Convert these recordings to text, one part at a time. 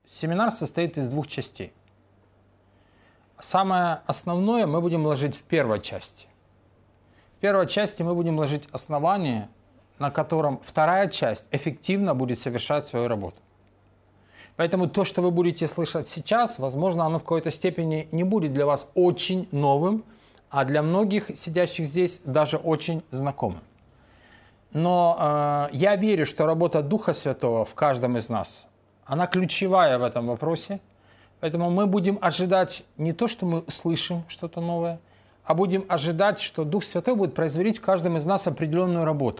Семинар состоит из двух частей. Самое основное мы будем ложить в первой части. В первой части мы будем ложить основание, на котором вторая часть эффективно будет совершать свою работу. Поэтому то, что вы будете слышать сейчас, возможно, оно в какой-то степени не будет для вас очень новым, а для многих сидящих здесь даже очень знакомым. Но я верю, что работа Духа Святого в каждом из нас, она ключевая в этом вопросе. Поэтому мы будем ожидать не то, что мы услышим что-то новое, а будем ожидать, что Дух Святой будет производить в каждом из нас определенную работу.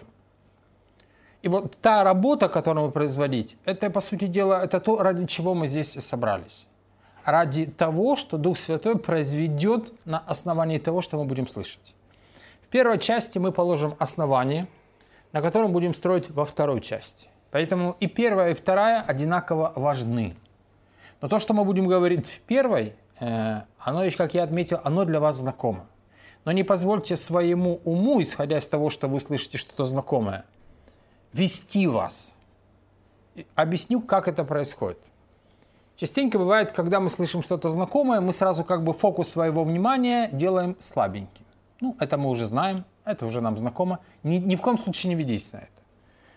И вот та работа, которую мы производить, это, по сути дела, это то, ради чего мы здесь собрались. Ради того, что Дух Святой произведет на основании того, что мы будем слышать. В первой части мы положим основание, на котором будем строить во второй части. Поэтому и первая, и вторая одинаково важны. Но то, что мы будем говорить в первой, оно, как я отметил, оно для вас знакомо. Но не позвольте своему уму, исходя из того, что вы слышите что-то знакомое, вести вас. Объясню, как это происходит. Частенько бывает, когда мы слышим что-то знакомое, мы сразу как бы фокус своего внимания делаем слабеньким. Ну, это мы уже знаем, это уже нам знакомо. Ни в коем случае не ведитесь на это.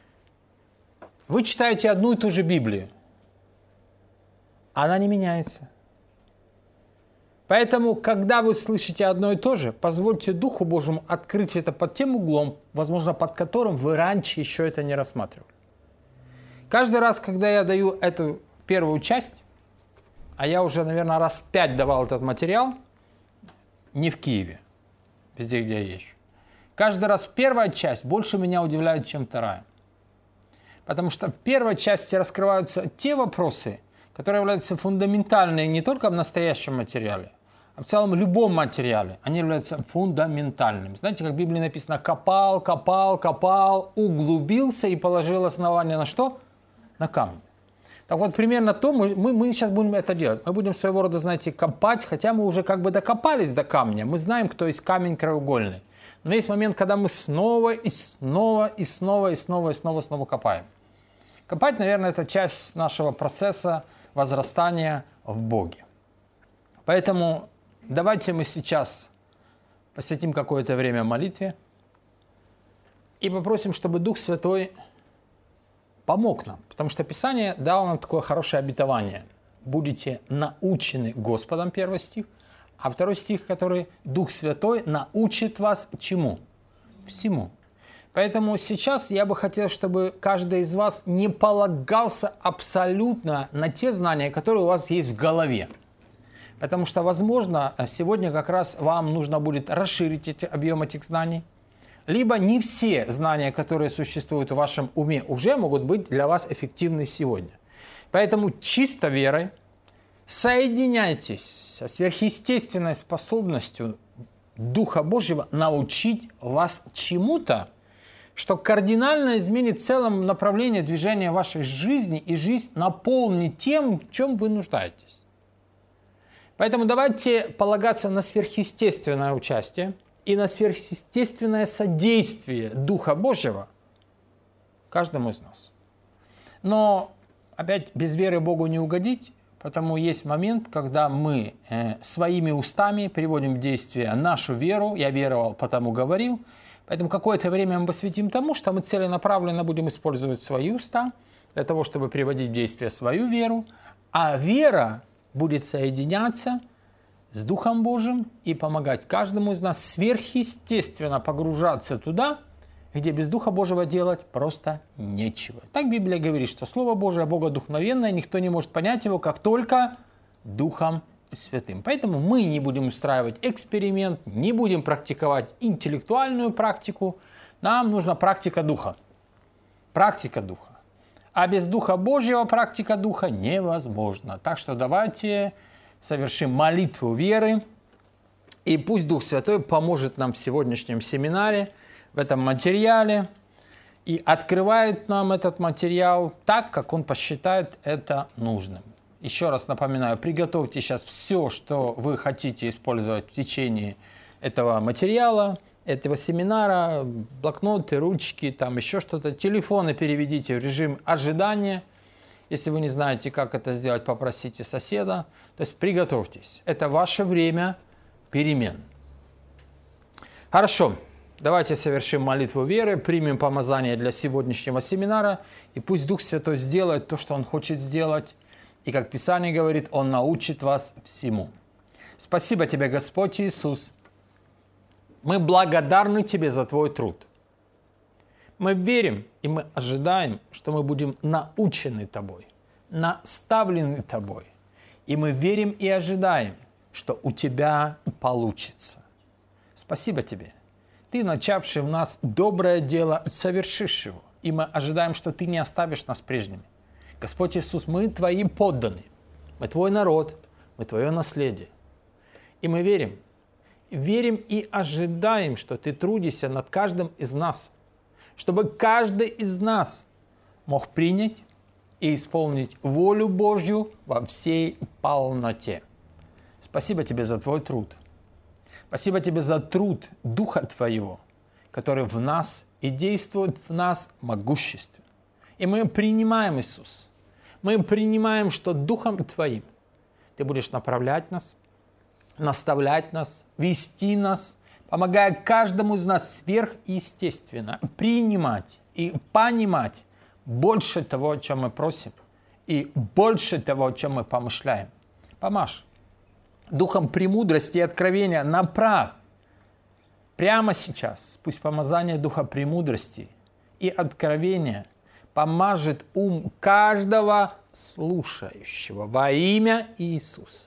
Вы читаете одну и ту же Библию. Она не меняется. Поэтому, когда вы слышите одно и то же, позвольте Духу Божьему открыть это под тем углом, возможно, под которым вы раньше еще это не рассматривали. Каждый раз, когда я даю эту первую часть, а я уже, наверное, раз 5 давал этот материал, не в Киеве, везде, где я езжу. Каждый раз первая часть больше меня удивляет, чем вторая. Потому что в первой части раскрываются те вопросы, которые являются фундаментальными не только в настоящем материале, а в целом в любом материале. Они являются фундаментальными. Знаете, как в Библии написано: копал, копал, копал, углубился и положил основание на что? На камень. Так вот, примерно то мы сейчас будем это делать. Мы будем своего рода, знаете, копать, хотя мы уже как бы докопались до камня. Мы знаем, кто есть камень краеугольный. Но есть момент, когда мы снова и снова и снова и снова и снова и снова копаем. Копать, наверное, это часть нашего процесса возрастания в Боге. Поэтому давайте мы сейчас посвятим какое-то время молитве и попросим, чтобы Дух Святой помог нам. Потому что Писание дало нам такое хорошее обетование. Будете научены Господом, 1 стих, а 2 стих, который Дух Святой научит вас чему? Всему. Поэтому сейчас я бы хотел, чтобы каждый из вас не полагался абсолютно на те знания, которые у вас есть в голове. Потому что, возможно, сегодня как раз вам нужно будет расширить объем этих знаний. Либо не все знания, которые существуют в вашем уме, уже могут быть для вас эффективны сегодня. Поэтому чисто верой соединяйтесь со сверхъестественной способностью Духа Божьего научить вас чему-то, что кардинально изменит в целом направление движения вашей жизни и жизнь наполнит тем, в чем вы нуждаетесь. Поэтому давайте полагаться на сверхъестественное участие и на сверхъестественное содействие Духа Божьего каждому из нас. Но опять без веры Богу не угодить, потому есть момент, когда мы своими устами приводим в действие нашу веру. Я веровал, потому говорил. Поэтому какое-то время мы посвятим тому, что мы целенаправленно будем использовать свои уста для того, чтобы приводить в действие свою веру, а вера будет соединяться с Духом Божьим и помогать каждому из нас сверхъестественно погружаться туда, где без Духа Божьего делать просто нечего. Так Библия говорит, что Слово Божие богодухновенное, никто не может понять его, как только Духом Святым. Поэтому мы не будем устраивать эксперимент, не будем практиковать интеллектуальную практику. Нам нужна практика Духа. Практика Духа. А без Духа Божьего практика Духа невозможна. Так что давайте совершим молитву веры. И пусть Дух Святой поможет нам в сегодняшнем семинаре, в этом материале. И открывает нам этот материал так, как Он посчитает это нужным. Еще раз напоминаю, приготовьте сейчас все, что вы хотите использовать в течение этого материала, этого семинара, блокноты, ручки, там еще что-то. Телефоны переведите в режим ожидания. Если вы не знаете, как это сделать, попросите соседа. То есть приготовьтесь. Это ваше время перемен. Хорошо. Давайте совершим молитву веры, примем помазание для сегодняшнего семинара, и пусть Дух Святой сделает то, что Он хочет сделать. И как Писание говорит, Он научит вас всему. Спасибо Тебе, Господь Иисус. Мы благодарны Тебе за Твой труд. Мы верим и мы ожидаем, что мы будем научены Тобой, наставлены Тобой. И мы верим и ожидаем, что у Тебя получится. Спасибо Тебе. Ты, начавший в нас доброе дело, совершишь его. И мы ожидаем, что Ты не оставишь нас прежними. Господь Иисус, мы Твои подданные. Мы Твой народ, мы Твое наследие. И мы верим и ожидаем, что Ты трудишься над каждым из нас, чтобы каждый из нас мог принять и исполнить волю Божью во всей полноте. Спасибо Тебе за Твой труд. Спасибо Тебе за труд Духа Твоего, который в нас и действует в нас могущественно. И мы принимаем, Иисус. Мы принимаем, что Духом Твоим Ты будешь направлять нас, наставлять нас, вести нас, помогая каждому из нас сверхъестественно принимать и понимать больше того, о чем мы просим, и больше того, о чем мы помышляем. Помажь. Духом премудрости и откровения направь. Прямо сейчас пусть помазание Духа премудрости и откровения помажет ум каждого слушающего во имя Иисуса.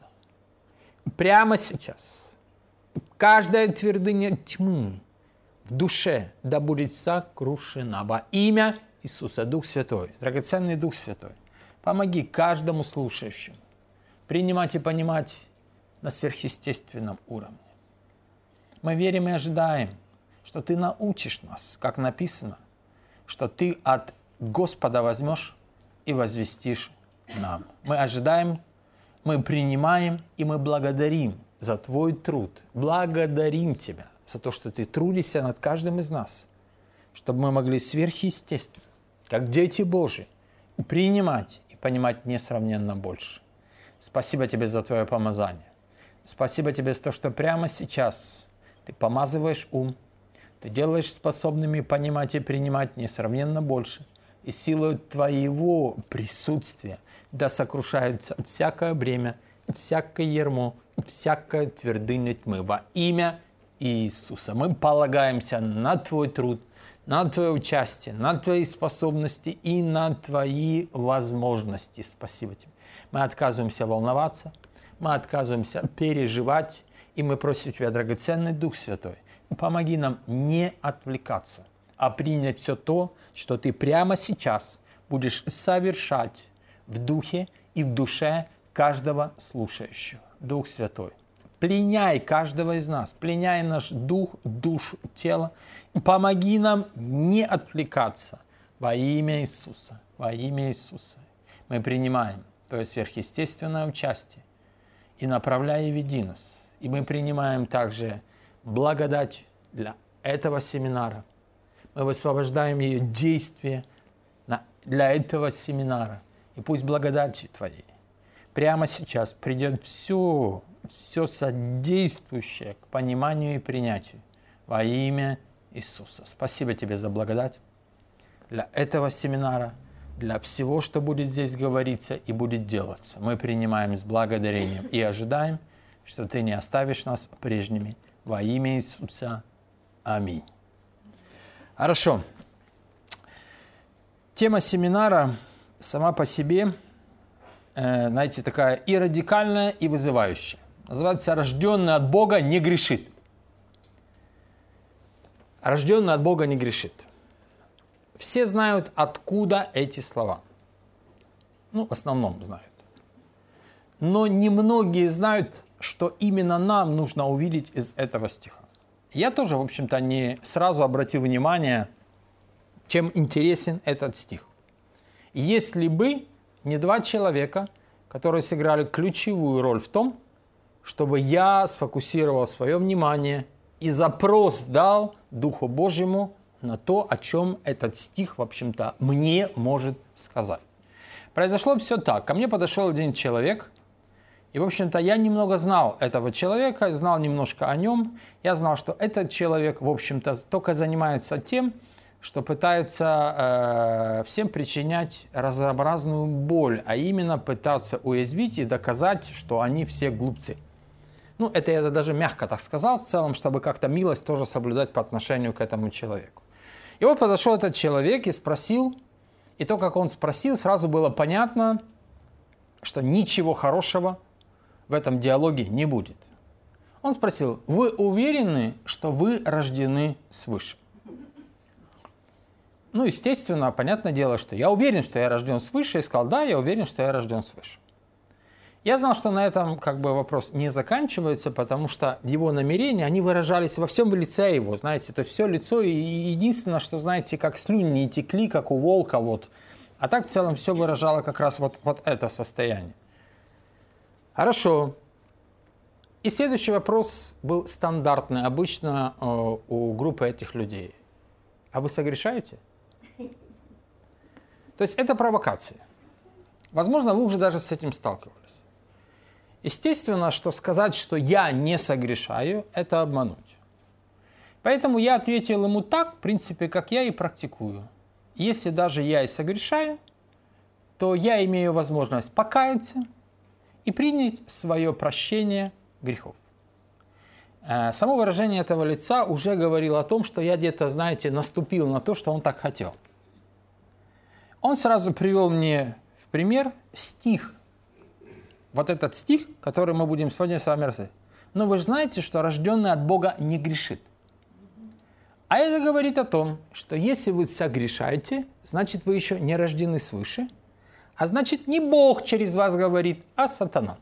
Прямо сейчас каждая твердыня тьмы в душе да будет сокрушена во имя Иисуса. Дух Святой, драгоценный Дух Святой, помоги каждому слушающему принимать и понимать на сверхъестественном уровне. Мы верим и ожидаем, что Ты научишь нас, как написано, что Ты от Господа возьмешь и возвестишь нам. Мы ожидаем, мы принимаем и мы благодарим за Твой труд. Благодарим Тебя за то, что Ты трудишься над каждым из нас, чтобы мы могли сверхъестественно, как дети Божии, принимать и понимать несравненно больше. Спасибо Тебе за Твое помазание. Спасибо Тебе за то, что прямо сейчас Ты помазываешь ум, Ты делаешь способными понимать и принимать несравненно больше. И силой Твоего присутствия да сокрушается всякое бремя, всякое ярмо, всякая твердыня тьмы во имя Иисуса. Мы полагаемся на Твой труд, на Твое участие, на Твои способности и на Твои возможности. Спасибо Тебе. Мы отказываемся волноваться, мы отказываемся переживать, и мы просим Тебя, драгоценный Дух Святой, помоги нам не отвлекаться, а принять все то, что Ты прямо сейчас будешь совершать в духе и в душе каждого слушающего. Дух Святой, пленяй каждого из нас, пленяй наш дух, душу, тело, и помоги нам не отвлекаться во имя Иисуса, во имя Иисуса. Мы принимаем Твое сверхъестественное участие и направляй и веди нас. И мы принимаем также благодать для этого семинара. Мы высвобождаем ее действие для этого семинара. И пусть благодати Твоей прямо сейчас придет все содействующее к пониманию и принятию во имя Иисуса. Спасибо Тебе за благодать для этого семинара, для всего, что будет здесь говориться и будет делаться. Мы принимаем с благодарением и ожидаем, что Ты не оставишь нас прежними во имя Иисуса. Аминь. Хорошо. Тема семинара сама по себе, знаете, такая и радикальная, и вызывающая. Называется «Рожденный от Бога не грешит». Рожденный от Бога не грешит. Все знают, откуда эти слова. В основном знают. Но немногие знают, что именно нам нужно увидеть из этого стиха. Я тоже, в общем-то, не сразу обратил внимание, чем интересен этот стих. Если бы не два человека, которые сыграли ключевую роль в том, чтобы я сфокусировал свое внимание и запрос дал Духу Божьему на то, о чем этот стих, в общем-то, мне может сказать. Произошло все так. Ко мне подошел один человек, и, в общем-то, я немного знал этого человека, знал немножко о нем. Я знал, что этот человек, в общем-то, только занимается тем, что пытается всем причинять разнообразную боль, а именно пытаться уязвить и доказать, что они все глупцы. Ну, это я даже мягко так сказал, в целом, чтобы как-то милость тоже соблюдать по отношению к этому человеку. И вот подошел этот человек и спросил, и то, как он спросил, сразу было понятно, что ничего хорошего в этом диалоге не будет. Он спросил: вы уверены, что вы рождены свыше? Ну, естественно, понятное дело, что я уверен, что я рожден свыше, и сказал: да, я уверен, что я рожден свыше. Я знал, что на этом вопрос не заканчивается, потому что его намерения, они выражались во всем лице его, знаете, это все лицо, и единственное, что, знаете, как слюни не текли, как у волка, вот. А так в целом все выражало как раз вот это состояние. Хорошо. И следующий вопрос был стандартный, обычно у группы этих людей. А вы согрешаете? То есть это провокация. Возможно, вы уже даже с этим сталкивались. Естественно, что сказать, что я не согрешаю, это обмануть. Поэтому я ответил ему так, в принципе, как я и практикую. Если даже я и согрешаю, то я имею возможность покаяться и принять свое прощение грехов. Само выражение этого лица уже говорило о том, что я где-то, знаете, наступил на то, что он так хотел. Он сразу привел мне в пример стих. Вот этот стих, который мы будем сегодня с вами рассмотреть. Но вы же знаете, что рожденный от Бога не грешит. А это говорит о том, что если вы согрешаете, значит, вы еще не рождены свыше, а значит, не Бог через вас говорит, а сатана.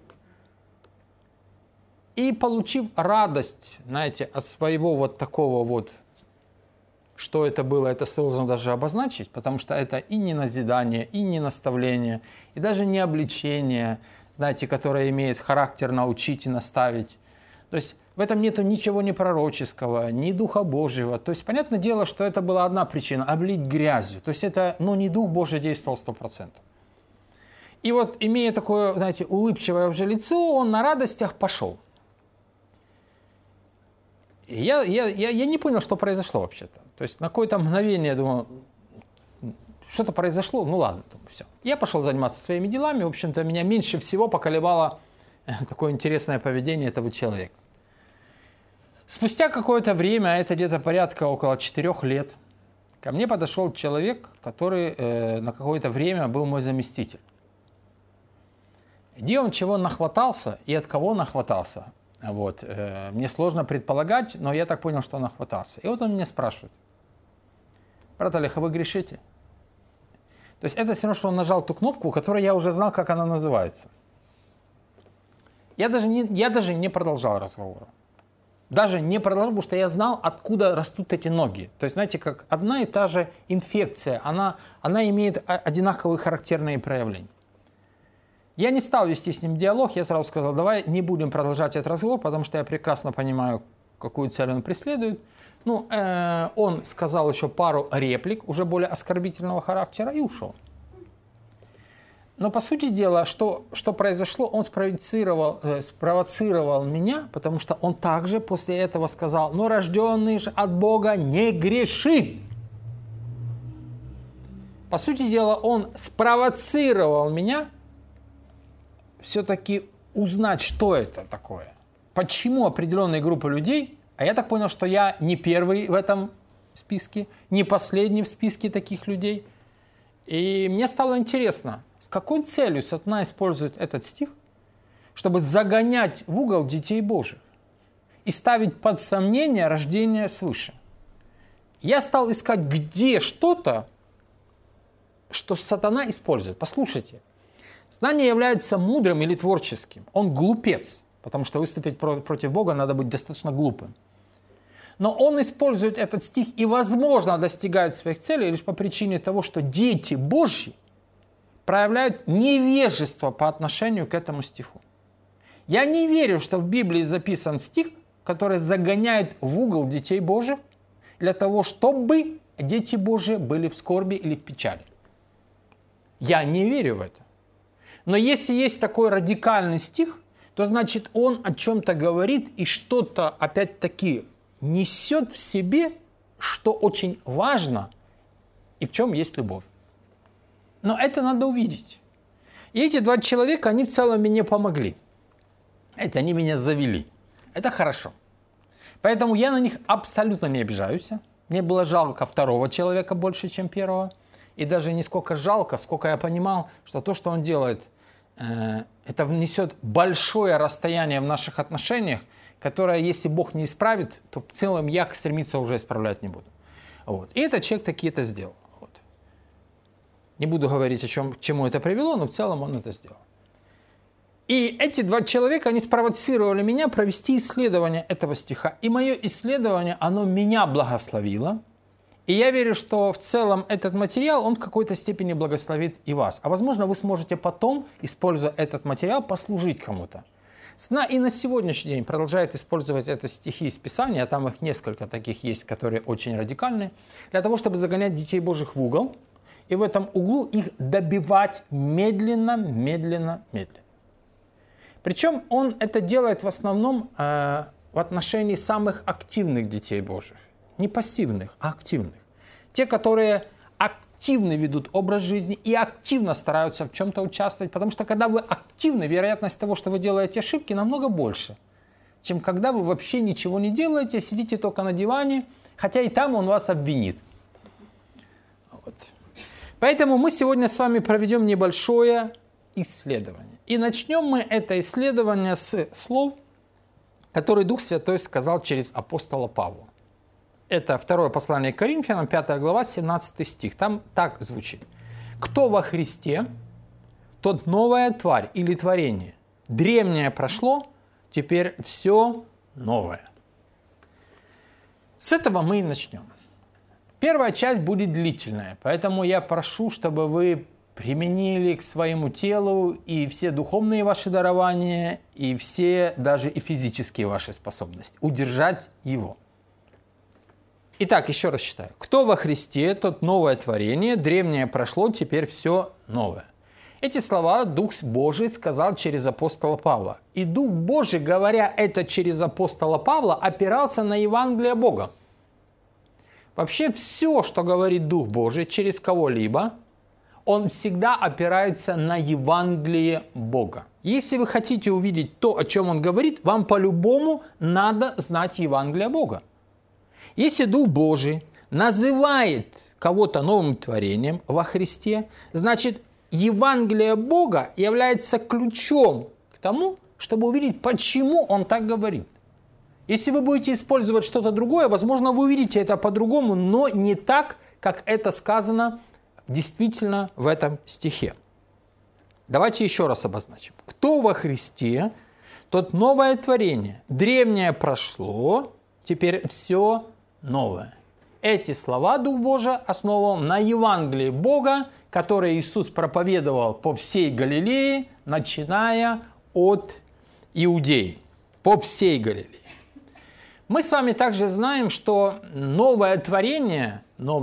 И получив радость, знаете, от своего вот такого вот, что это было, это сложно даже обозначить, потому что это и не назидание, и не наставление, и даже не обличение, знаете, которое имеет характер научить и наставить. То есть в этом нету ничего ни пророческого, ни Духа Божьего. То есть понятное дело, что это была одна причина – облить грязью. То есть это, не Дух Божий действовал 100%. И вот, имея такое, знаете, улыбчивое уже лицо, он на радостях пошел. И я не понял, что произошло вообще-то. То есть на какое-то мгновение я думал, что-то произошло, ну ладно, все. Я пошел заниматься своими делами, в общем-то, меня меньше всего поколебало такое интересное поведение этого человека. Спустя какое-то время, это где-то порядка около 4 лет, ко мне подошел человек, который на какое-то время был мой заместитель. Где он чего нахватался и от кого нахватался, вот, мне сложно предполагать, но я так понял, что он нахватался. И вот он меня спрашивает: брат Олег, а вы грешите? То есть это все равно, что он нажал ту кнопку, которую я уже знал, как она называется. Я даже не продолжал разговор. Даже не продолжал, потому что я знал, откуда растут эти ноги. То есть, знаете, как одна и та же инфекция, она имеет одинаковые характерные проявления. Я не стал вести с ним диалог, я сразу сказал: давай не будем продолжать этот разговор, потому что я прекрасно понимаю, какую цель он преследует. Он сказал еще пару реплик, уже более оскорбительного характера, и ушел. Но, по сути дела, что произошло, он спровоцировал меня, потому что он также после этого сказал: но рожденный же от Бога не грешит. По сути дела, он спровоцировал меня все-таки узнать, что это такое. Почему определенная группа людей, а я так понял, что я не первый в этом списке, не последний в списке таких людей. И мне стало интересно, с какой целью сатана использует этот стих, чтобы загонять в угол детей Божьих и ставить под сомнение рождение свыше. Я стал искать, где что-то, что сатана использует. Послушайте, знание является мудрым или творческим. Он глупец, потому что выступить против Бога надо быть достаточно глупым. Но он использует этот стих и, возможно, достигает своих целей лишь по причине того, что дети Божьи проявляют невежество по отношению к этому стиху. Я не верю, что в Библии записан стих, который загоняет в угол детей Божьих для того, чтобы дети Божьи были в скорби или в печали. Я не верю в это. Но если есть такой радикальный стих, то значит он о чем-то говорит и что-то опять-таки несет в себе, что очень важно и в чем есть любовь. Но это надо увидеть. И эти два человека, они в целом мне помогли. Это они меня завели. Это хорошо. Поэтому я на них абсолютно не обижаюсь. Мне было жалко второго человека больше, чем первого. И даже не сколько жалко, сколько я понимал, что то, что он делает, это внесет большое расстояние в наших отношениях, которое, если Бог не исправит, то в целом я стремиться уже исправлять не буду. Вот. И этот человек таки это сделал. Вот. Не буду говорить, к чему это привело, но в целом он это сделал. И эти два человека, они спровоцировали меня провести исследование этого стиха. И мое исследование, оно меня благословило. И я верю, что в целом этот материал, он в какой-то степени благословит и вас. А возможно, вы сможете потом, используя этот материал, послужить кому-то. И на сегодняшний день продолжает использовать это стихи из Писания, а там их несколько таких есть, которые очень радикальны, для того, чтобы загонять детей Божьих в угол, и в этом углу их добивать медленно, медленно, медленно. Причем он это делает в основном в отношении самых активных детей Божьих. Не пассивных, а активных. Те, которые активно ведут образ жизни и активно стараются в чем-то участвовать. Потому что когда вы активны, вероятность того, что вы делаете ошибки, намного больше, чем когда вы вообще ничего не делаете, сидите только на диване, хотя и там он вас обвинит. Вот. Поэтому мы сегодня с вами проведем небольшое исследование. И начнем мы это исследование с слов, которые Дух Святой сказал через апостола Павла. Это второе послание к Коринфянам, 5 глава, 17 стих. Там так звучит. «Кто во Христе, тот новая тварь или творение. Древнее прошло, теперь все новое». С этого мы и начнем. Первая часть будет длительная, поэтому я прошу, чтобы вы применили к своему телу и все духовные ваши дарования, и все даже и физические ваши способности. Удержать его. Итак, еще раз читаю. «Кто во Христе, тот новое творение, древнее прошло, теперь все новое». Эти слова Дух Божий сказал через апостола Павла. И Дух Божий, говоря это через апостола Павла, опирался на Евангелие Бога. Вообще все, что говорит Дух Божий через кого-либо, он всегда опирается на Евангелие Бога. Если вы хотите увидеть то, о чем он говорит, вам по-любому надо знать Евангелие Бога. Если Дух Божий называет кого-то новым творением во Христе, значит, Евангелие Бога является ключом к тому, чтобы увидеть, почему он так говорит. Если вы будете использовать что-то другое, возможно, вы увидите это по-другому, но не так, как это сказано действительно в этом стихе. Давайте еще раз обозначим. Кто во Христе, тот новое творение. Древнее прошло, теперь все новое. Эти слова Дух Божий основан на Евангелии Бога, которое Иисус проповедовал по всей Галилее, начиная от Иудеи. По всей Галилее. Мы с вами также знаем, что новое творение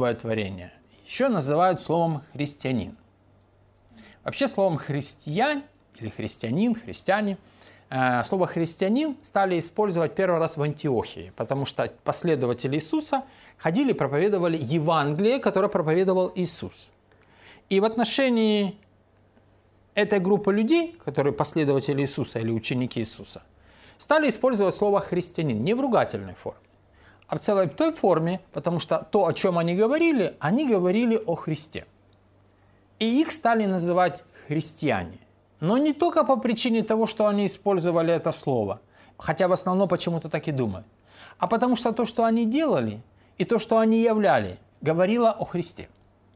еще называют словом христианин. Вообще словом христиан или христианин, христиане, слово христианин стали использовать первый раз в Антиохии, потому что последователи Иисуса ходили и проповедовали Евангелие, которое проповедовал Иисус. И в отношении этой группы людей, которые последователи Иисуса или ученики Иисуса, стали использовать слово христианин не в ругательной форме, а в целой в той форме, потому что то, о чем они говорили о Христе. И их стали называть христиане. Но не только по причине того, что они использовали это слово, хотя в основном почему-то так и думают, а потому что то, что они делали, и то, что они являли, говорило о Христе.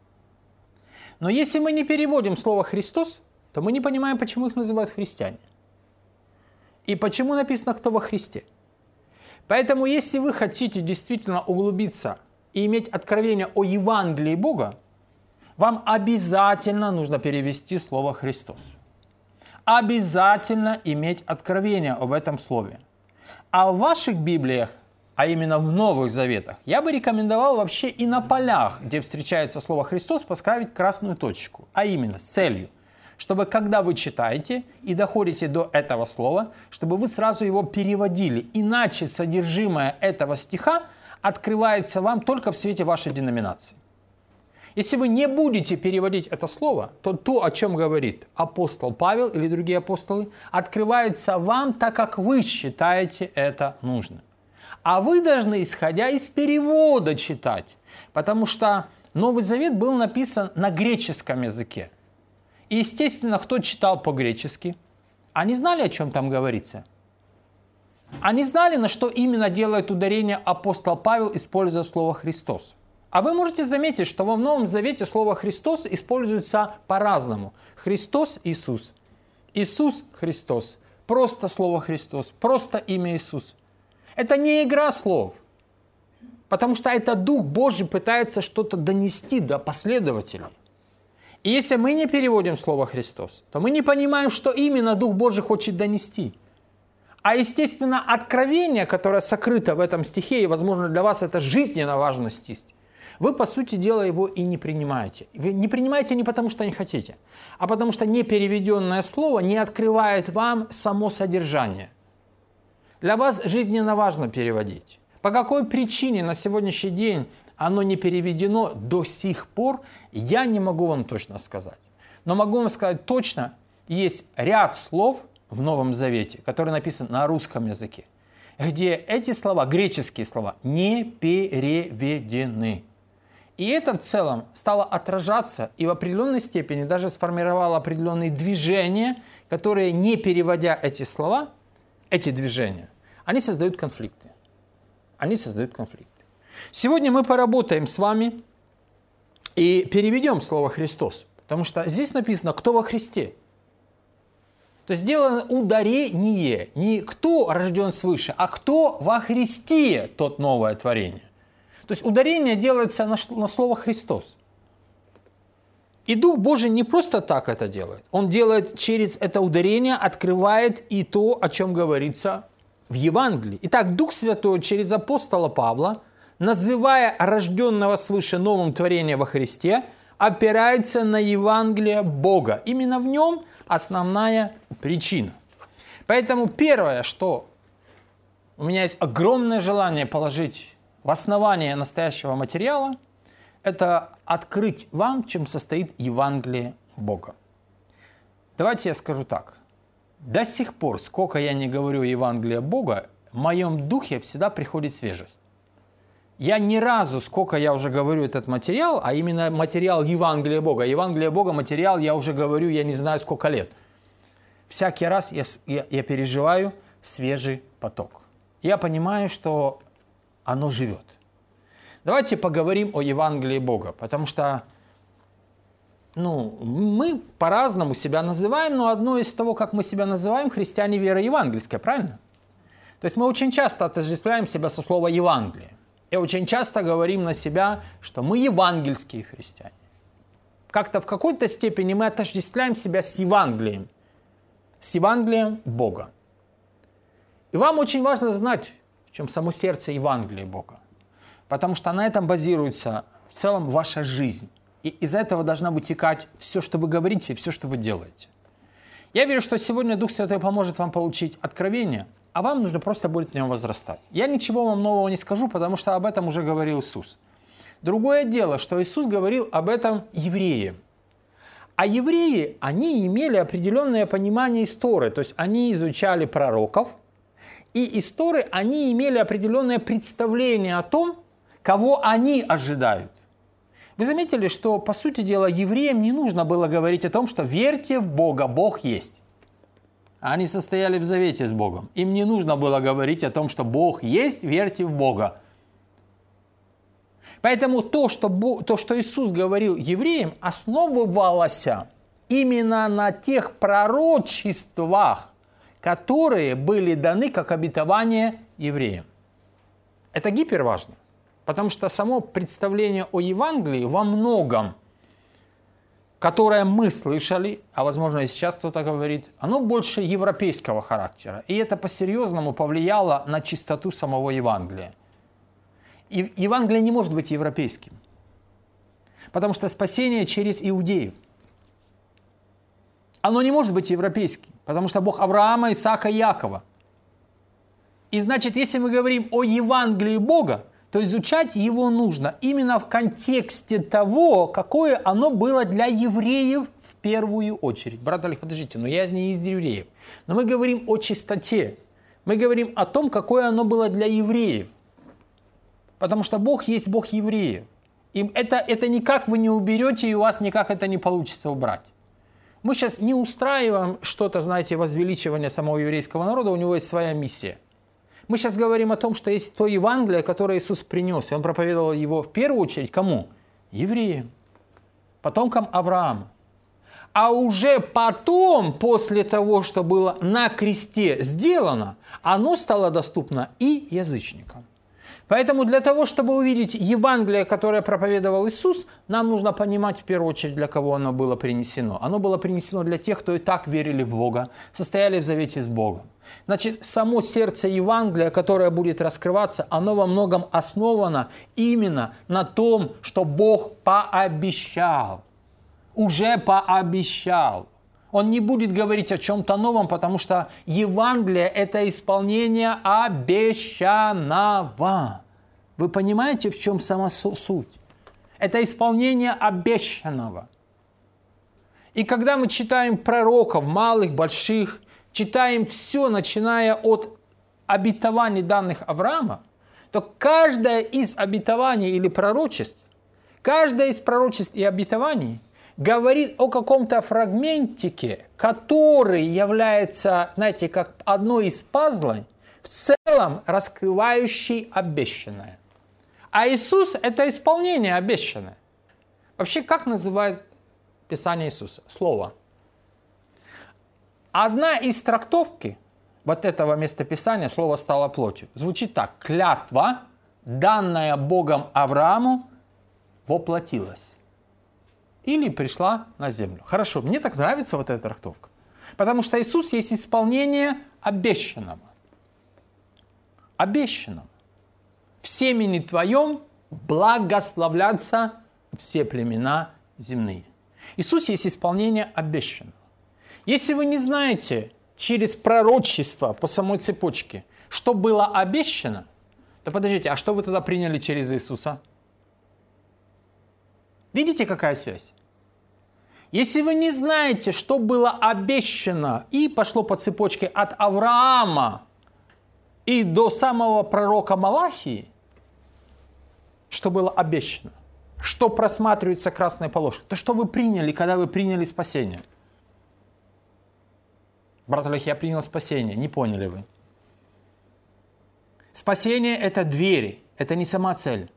Но если мы не переводим слово «Христос», то мы не понимаем, почему их называют христиане. И почему написано «кто во Христе». Поэтому, если вы хотите действительно углубиться и иметь откровение о Евангелии Бога, вам обязательно нужно перевести слово «Христос». Обязательно иметь откровение об этом слове. А в ваших Библиях а именно в Новых Заветах, я бы рекомендовал вообще и на полях, где встречается слово «Христос», поставить красную точку, а именно с целью, чтобы когда вы читаете и доходите до этого слова, чтобы вы сразу его переводили, иначе содержимое этого стиха открывается вам только в свете вашей деноминации. Если вы не будете переводить это слово, то то, о чем говорит апостол Павел или другие апостолы, открывается вам так, как вы считаете это нужным. А вы должны, исходя из перевода, читать, потому что Новый Завет был написан на греческом языке. И, естественно, кто читал по-гречески, они знали, о чем там говорится. Они знали, на что именно делает ударение апостол Павел, используя слово «Христос». А вы можете заметить, что во Новом Завете слово «Христос» используется по-разному. Христос – Иисус. Иисус – Христос. Просто слово «Христос». Просто имя Иисус. Это не игра слов. Потому что это Дух Божий пытается что-то донести до последователей. И если мы не переводим слово «Христос», то мы не понимаем, что именно Дух Божий хочет донести. А, естественно, откровение, которое сокрыто в этом стихе, и, возможно, для вас это жизненно важный стих, вы, по сути дела, его и не принимаете. Вы не принимаете не потому, что не хотите, а потому что непереведенное слово не открывает вам само содержание. Для вас жизненно важно переводить. По какой причине на сегодняшний день оно не переведено до сих пор, я не могу вам точно сказать. Но могу вам сказать точно, есть ряд слов в Новом Завете, которые написаны на русском языке, где эти слова, греческие слова, не переведены. И это в целом стало отражаться и в определенной степени даже сформировало определенные движения, которые, не переводя эти слова, эти движения, они создают конфликты. Они создают конфликты. Сегодня мы поработаем с вами и переведем слово «Христос», потому что здесь написано «кто во Христе». То есть сделано ударение, не «кто рожден свыше», а «кто во Христе, тот новое творение». То есть ударение делается на слово «Христос». И Дух Божий не просто так это делает. Он делает через это ударение, открывает и то, о чем говорится в Евангелии. Итак, Дух Святой через апостола Павла, называя рожденного свыше новым творением во Христе, опирается на Евангелие Бога. Именно в нем основная причина. Поэтому первое, что у меня есть огромное желание положить в основание настоящего материала, это открыть вам, чем состоит Евангелие Бога. Давайте я скажу так. До сих пор, сколько я не говорю Евангелие Бога, в моем духе всегда приходит свежесть. Я ни разу, сколько я уже говорю этот материал, а именно материал Евангелия Бога. Евангелие Бога, материал, я уже говорю, я не знаю сколько лет. Всякий раз я переживаю свежий поток. Я понимаю, что оно живет. Давайте поговорим о Евангелии Бога, потому что мы по-разному себя называем, но одно из того, как мы себя называем, христиане веры евангельской, правильно? То есть мы очень часто отождествляем себя со слова «Евангелие». И очень часто говорим на себя, что мы евангельские христиане. Как-то в какой-то степени мы отождествляем себя с Евангелием Бога. И вам очень важно знать, в чем само сердце Евангелия Бога. Потому что на этом базируется в целом ваша жизнь. И из этого должна вытекать все, что вы говорите, и все, что вы делаете. Я верю, что сегодня Дух Святой поможет вам получить откровение, а вам нужно просто будет в нем возрастать. Я ничего вам нового не скажу, потому что об этом уже говорил Иисус. Другое дело, что Иисус говорил об этом евреям. А евреи, они имели определенное понимание истории, то есть они изучали пророков, и из Торы они имели определенное представление о том, кого они ожидают. Вы заметили, что, по сути дела, евреям не нужно было говорить о том, что верьте в Бога, Бог есть. Они состояли в завете с Богом. Им не нужно было говорить о том, что Бог есть, верьте в Бога. Поэтому то, что Иисус говорил евреям, основывалось именно на тех пророчествах, которые были даны как обетование евреям. Это гиперважно, потому что само представление о Евангелии во многом, которое мы слышали, а возможно и сейчас кто-то говорит, оно больше европейского характера. И это по-серьезному повлияло на чистоту самого Евангелия. И Евангелие не может быть европейским. Потому что спасение через иудеев. Оно не может быть европейским. Потому что Бог Авраама, Исаака и Якова. И значит, если мы говорим о Евангелии Бога, то изучать его нужно именно в контексте того, какое оно было для евреев в первую очередь. Брат Олег, подождите, но я не из евреев. Но мы говорим о чистоте. Мы говорим о том, какое оно было для евреев. Потому что Бог есть Бог евреев. И это никак вы не уберете, и у вас никак это не получится убрать. Мы сейчас не устраиваем что-то, знаете, возвеличивание самого еврейского народа, у него есть своя миссия. Мы сейчас говорим о том, что есть то Евангелие, которое Иисус принес, и Он проповедовал его в первую очередь кому? Евреям, потомкам Авраама. А уже потом, после того, что было на кресте сделано, оно стало доступно и язычникам. Поэтому для того, чтобы увидеть Евангелие, которое проповедовал Иисус, нам нужно понимать в первую очередь, для кого оно было принесено. Оно было принесено для тех, кто и так верили в Бога, состояли в завете с Богом. Значит, само сердце Евангелия, которое будет раскрываться, оно во многом основано именно на том, что Бог пообещал. Уже пообещал. Он не будет говорить о чем-то новом, потому что Евангелие – это исполнение обещанного. Вы понимаете, в чем сама суть? Это исполнение обещанного. И когда мы читаем пророков, малых, больших, читаем все, начиная от обетований, данных Авраама, то каждое из обетований или пророчеств, каждое из пророчеств и обетований говорит о каком-то фрагментике, который является, знаете, как одной из пазлов, в целом раскрывающий обещанное. А Иисус – это исполнение обещанное. Вообще, как называют Писание Иисуса? Слово. Одна из трактовки вот этого местописания, слово стало плотью, звучит так. Клятва, данная Богом Аврааму, воплотилась. Или пришла на землю. Хорошо, мне так нравится вот эта трактовка. Потому что Иисус есть исполнение обещанного. Обещанного. В семени твоем благословлятся все племена земные. Иисус есть исполнение обещанного. Если вы не знаете через пророчество по самой цепочке, что было обещано, то подождите, а что вы тогда приняли через Иисуса? Видите, какая связь? Если вы не знаете, что было обещано и пошло по цепочке от Авраама и до самого пророка Малахии, что было обещано, что просматривается красной полоской, то что вы приняли, когда вы приняли спасение? Брат Олег, я принял спасение. Не поняли вы? Спасение – это двери, это не сама цель.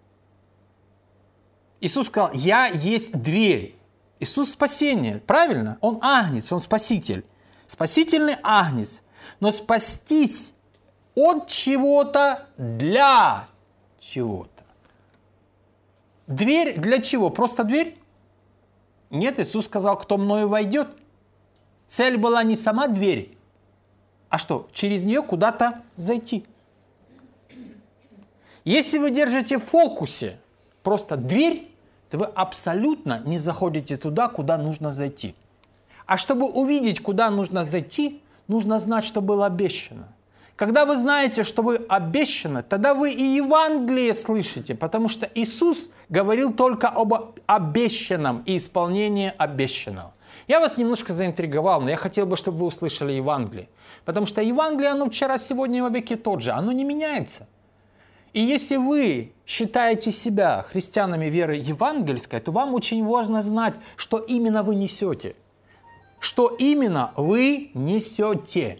Иисус сказал, я есть дверь. Иисус спасение, правильно? Он агнец, он спаситель. Спасительный агнец. Но спастись от чего-то для чего-то. Дверь для чего? Просто дверь? Нет, Иисус сказал, кто мною войдет. Цель была не сама дверь, а что? Через нее куда-то зайти. Если вы держите в фокусе просто дверь, то вы абсолютно не заходите туда, куда нужно зайти. А чтобы увидеть, куда нужно зайти, нужно знать, что было обещано. Когда вы знаете, что вы обещаны, тогда вы и Евангелие слышите, потому что Иисус говорил только об обещанном и исполнении обещанного. Я вас немножко заинтриговал, но я хотел бы, чтобы вы услышали Евангелие. Потому что Евангелие, оно вчера, сегодня и во веки тот же, оно не меняется. И если вы считаете себя христианами веры евангельской, то вам очень важно знать, что именно вы несете. Что именно вы несете.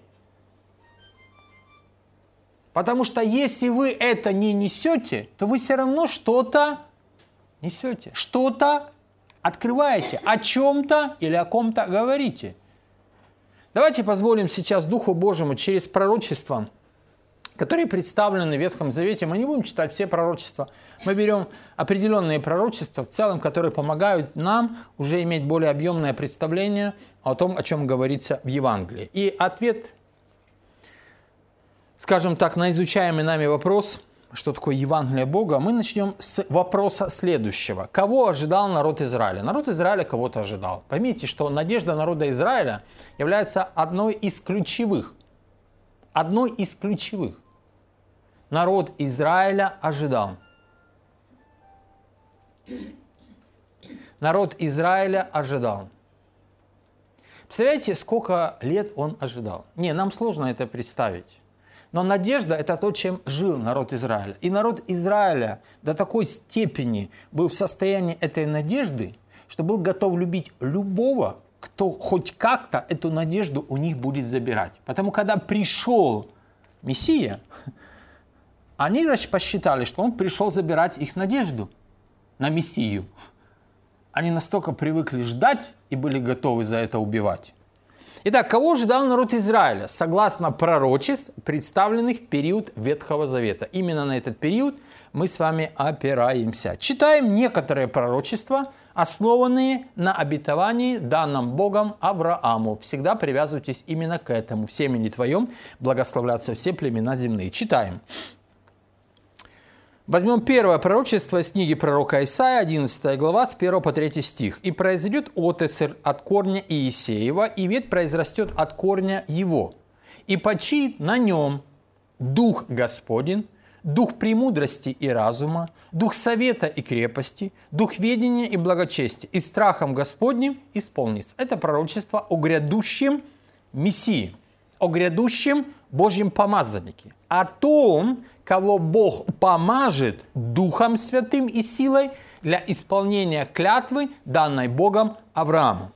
Потому что если вы это не несете, то вы все равно что-то несете. Что-то открываете, о чем-то или о ком-то говорите. Давайте позволим сейчас Духу Божьему через пророчества, которые представлены в Ветхом Завете. Мы не будем читать все пророчества. Мы берем определенные пророчества, в целом, которые помогают нам уже иметь более объемное представление о том, о чем говорится в Евангелии. И ответ, скажем так, на изучаемый нами вопрос что такое Евангелие Бога, мы начнем с вопроса следующего. Кого ожидал народ Израиля? Народ Израиля кого-то ожидал. Поймите, что надежда народа Израиля является одной из ключевых. Одной из ключевых. Народ Израиля ожидал. Народ Израиля ожидал. Представляете, сколько лет он ожидал? Не, нам сложно это представить. Но надежда – это то, чем жил народ Израиля. И народ Израиля до такой степени был в состоянии этой надежды, что был готов любить любого, кто хоть как-то эту надежду у них будет забирать. Потому когда пришел Мессия, они посчитали, что он пришел забирать их надежду на Мессию. Они настолько привыкли ждать и были готовы за это убивать. Итак, кого ждал народ Израиля? Согласно пророчеств, представленных в период Ветхого Завета. Именно на этот период мы с вами опираемся. Читаем некоторые пророчества, основанные на обетовании, данном Богом Аврааму. Всегда привязывайтесь именно к этому. В семени твоем благословлятся все племена земные. Читаем. Возьмем первое пророчество из книги пророка Исаия, 11 глава, с 1 по 3 стих. «И произойдет отрасль от корня Иисеева, и ветвь произрастет от корня его, и почиет на нем Дух Господень, Дух премудрости и разума, Дух совета и крепости, Дух ведения и благочестия, и страхом Господним исполнится». Это пророчество о грядущем Мессии, о грядущем Божьем помазаннике, о том, кого Бог помажет Духом Святым и силой для исполнения клятвы, данной Богом Аврааму.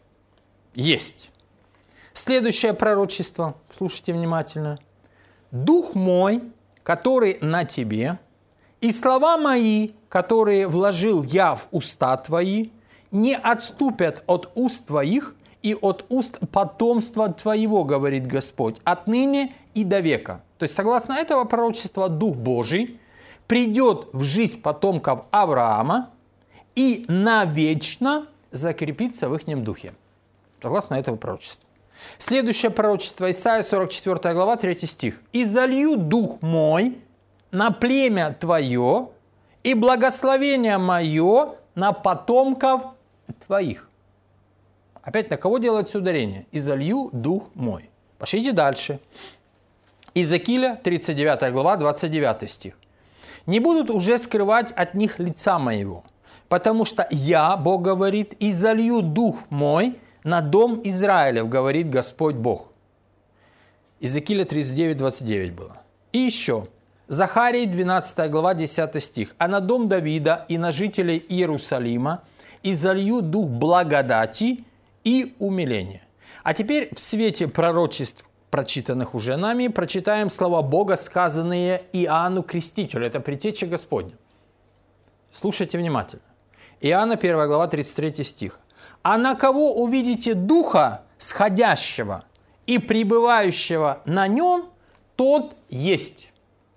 Есть. Следующее пророчество, слушайте внимательно. «Дух мой, который на тебе, и слова мои, которые вложил я в уста твои, не отступят от уст твоих и от уст потомства твоего, говорит Господь, отныне и до века». То есть, согласно этого пророчества, Дух Божий придет в жизнь потомков Авраама и навечно закрепится в их духе. Согласно этого пророчества. Следующее пророчество, Исайя 44 глава, 3 стих. «И залью Дух мой на племя твое, и благословение мое на потомков твоих». Опять на кого делается ударение? «И залью Дух мой». Пошлите дальше. Иезекииля, 39 глава, 29 стих. «Не будут уже скрывать от них лица моего, потому что я, Бог говорит, и залью Дух мой на дом Израилев, говорит Господь Бог». Иезекииля 39, 29 было. И еще. Захарии, 12 глава, 10 стих. «А на дом Давида и на жителей Иерусалима и залью Дух благодати и умиления». А теперь в свете пророчеств, прочитанных уже нами, прочитаем слова Бога, сказанные Иоанну Крестителю. Это предтеча Господня. Слушайте внимательно. Иоанна 1 глава, 33 стих. «А на кого увидите Духа сходящего и пребывающего на нем, тот есть».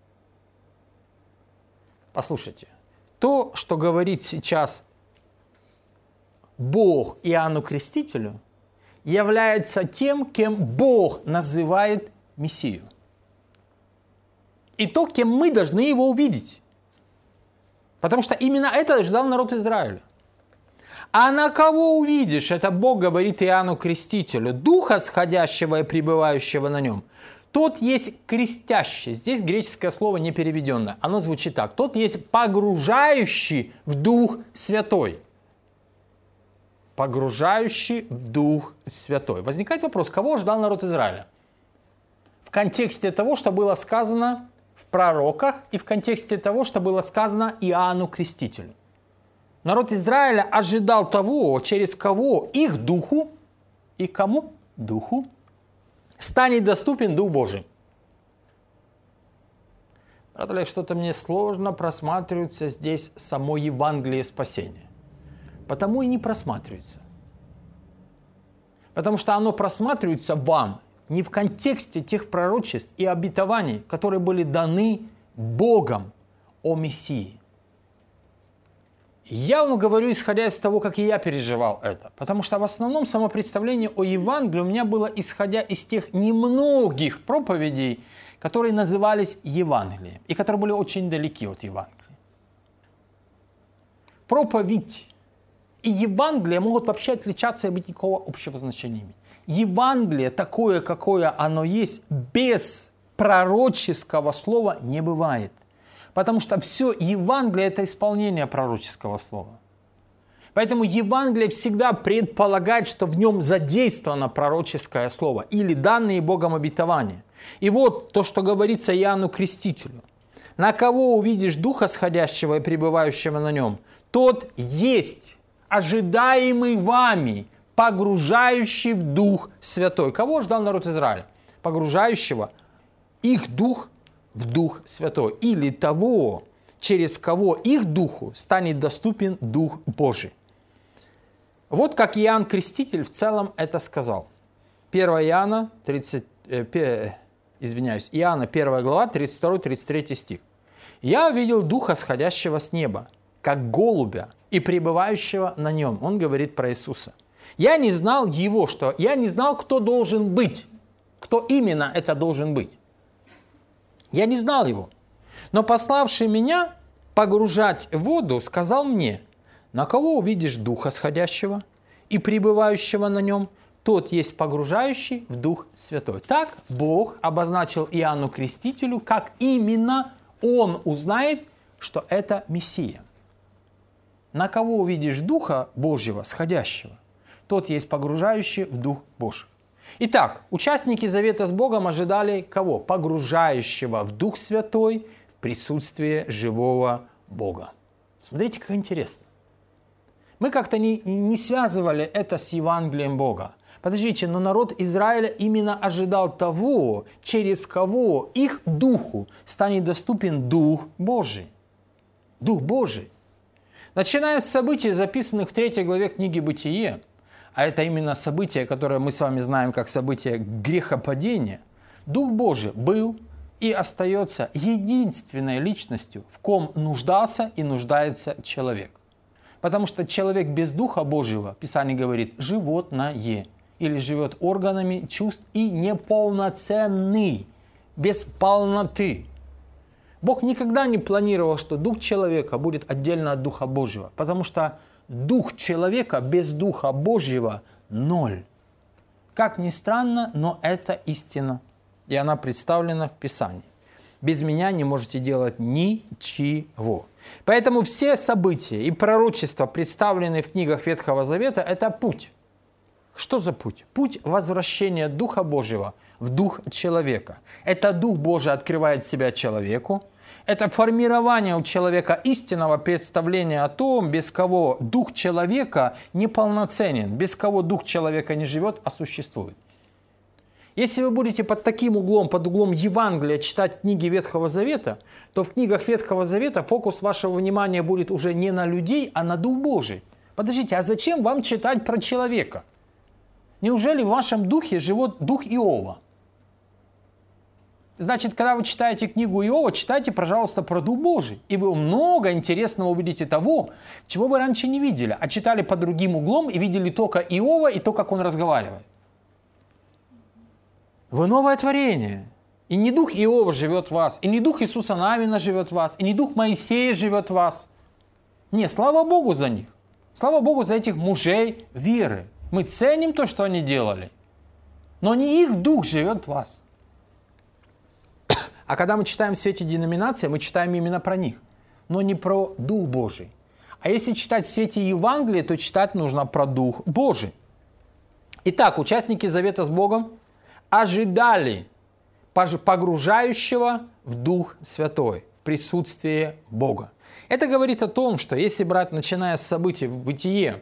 Послушайте. То, что говорит сейчас Бог Иоанну Крестителю, является тем, кем Бог называет Мессию. И то, кем мы должны его увидеть. Потому что именно это ждал народ Израиля. А на кого увидишь, это Бог говорит Иоанну Крестителю, Духа сходящего и пребывающего на нем, тот есть крестящий. Здесь греческое слово не переведенное. Оно звучит так. Тот есть погружающий в Дух Святой. Погружающий в Дух Святой. Возникает вопрос, кого ждал народ Израиля? В контексте того, что было сказано в пророках, и в контексте того, что было сказано Иоанну Крестителю. Народ Израиля ожидал того, через кого их духу, и кому духу, станет доступен Дух Божий. Брат Олег, что-то мне сложно просматривается здесь само Евангелие спасения. Потому и не просматривается. Потому что оно просматривается вам не в контексте тех пророчеств и обетований, которые были даны Богом о Мессии. Я вам говорю, исходя из того, как и я переживал это. Потому что в основном само представление о Евангелии у меня было исходя из тех немногих проповедей, которые назывались Евангелием, и которые были очень далеки от Евангелия. Проповедь и Евангелие могут вообще отличаться и быть никакого общего значения не иметь. Евангелие, такое, какое оно есть, без пророческого слова не бывает. Потому что все Евангелие – это исполнение пророческого слова. Поэтому Евангелие всегда предполагает, что в нем задействовано пророческое слово или данные Богом обетования. И вот то, что говорится Иоанну Крестителю. «На кого увидишь Духа сходящего и пребывающего на нем, тот есть ожидаемый вами, погружающий в Дух Святой». Кого ждал народ Израиля? Погружающего их Дух в Дух Святой. Или того, через кого их Духу станет доступен Дух Божий. Вот как Иоанн Креститель в целом это сказал. 1 Иоанна, Иоанна 1 глава, 32-33 стих. «Я увидел Духа, сходящего с неба, как голубя, и пребывающего на нем». Он говорит про Иисуса. «Я не знал его, я не знал, кто должен быть, кто именно это должен быть. Я не знал его. Но пославший меня погружать в воду, сказал мне: на кого увидишь Духа сходящего и пребывающего на нем, тот есть погружающий в Дух Святой». Так Бог обозначил Иоанну Крестителю, как именно он узнает, что это Мессия. На кого увидишь Духа Божьего сходящего, тот есть погружающий в Дух Божий. Итак, участники завета с Богом ожидали кого? Погружающего в Дух Святой в присутствие живого Бога. Смотрите, как интересно. Мы как-то не связывали это с Евангелием Бога. Подождите, но народ Израиля именно ожидал того, через кого их духу станет доступен Дух Божий. Дух Божий. Начиная с событий, записанных в 3 главе книги «Бытие», а это именно событие, которое мы с вами знаем как событие грехопадения, Дух Божий был и остается единственной личностью, в ком нуждался и нуждается человек. Потому что человек без Духа Божьего, Писание говорит, животное, или живет органами чувств и неполноценный, без полноты. Бог никогда не планировал, что Дух человека будет отдельно от Духа Божьего, потому что Дух человека без Духа Божьего – ноль. Как ни странно, но это истина, и она представлена в Писании. Без меня не можете делать ничего. Поэтому все события и пророчества, представленные в книгах Ветхого Завета, это путь. Что за путь? Путь возвращения Духа Божьего в Дух человека. Это Дух Божий открывает себя человеку. Это формирование у человека истинного представления о том, без кого Дух человека неполноценен, без кого Дух человека не живет, а существует. Если вы будете под таким углом, под углом Евангелия читать книги Ветхого Завета, то в книгах Ветхого Завета фокус вашего внимания будет уже не на людей, а на Дух Божий. Подождите, а зачем вам читать про человека? Неужели в вашем духе живет дух Иова? Значит, когда вы читаете книгу Иова, читайте, пожалуйста, про Дух Божий. И вы много интересного увидите того, чего вы раньше не видели, а читали под другим углом и видели только Иова и то, как он разговаривает. Вы новое творение. И не дух Иова живет в вас, и не дух Иисуса Навина живет в вас, и не дух Моисея живет в вас. Не, слава Богу за них. Слава Богу за этих мужей веры. Мы ценим то, что они делали. Но не их дух живет в вас. А когда мы читаем в свете деноминации, мы читаем именно про них, но не про Дух Божий. А если читать в свете Евангелия, то читать нужно про Дух Божий. Итак, участники завета с Богом ожидали погружающего в Дух Святой, в присутствие Бога. Это говорит о том, что если брать, начиная с событий в Бытие,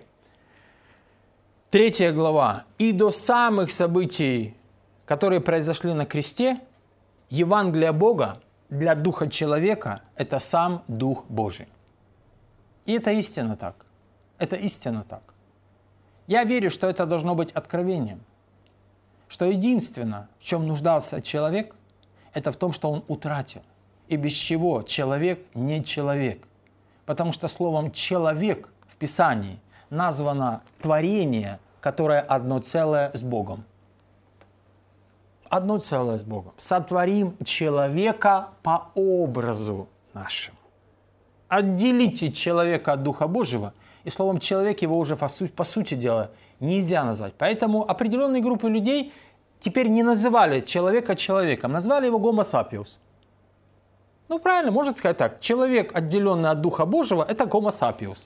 3 глава, и до самых событий, которые произошли на кресте, Евангелие Бога для духа человека – это сам Дух Божий. И это истинно так. Это истинно так. Я верю, что это должно быть откровением. Что единственное, в чем нуждался человек, это в том, что он утратил. И без чего человек не человек. Потому что словом «человек» в Писании названо творение, которое одно целое с Богом. одно целое с Богом. Сотворим человека по образу нашему. Отделите человека от Духа Божьего, и словом человек его уже по сути дела нельзя назвать. Поэтому определенные группы людей теперь не называли человека человеком, назвали его Homo sapiens. Ну правильно, можно сказать так. Человек, отделенный от Духа Божьего, это Homo sapiens.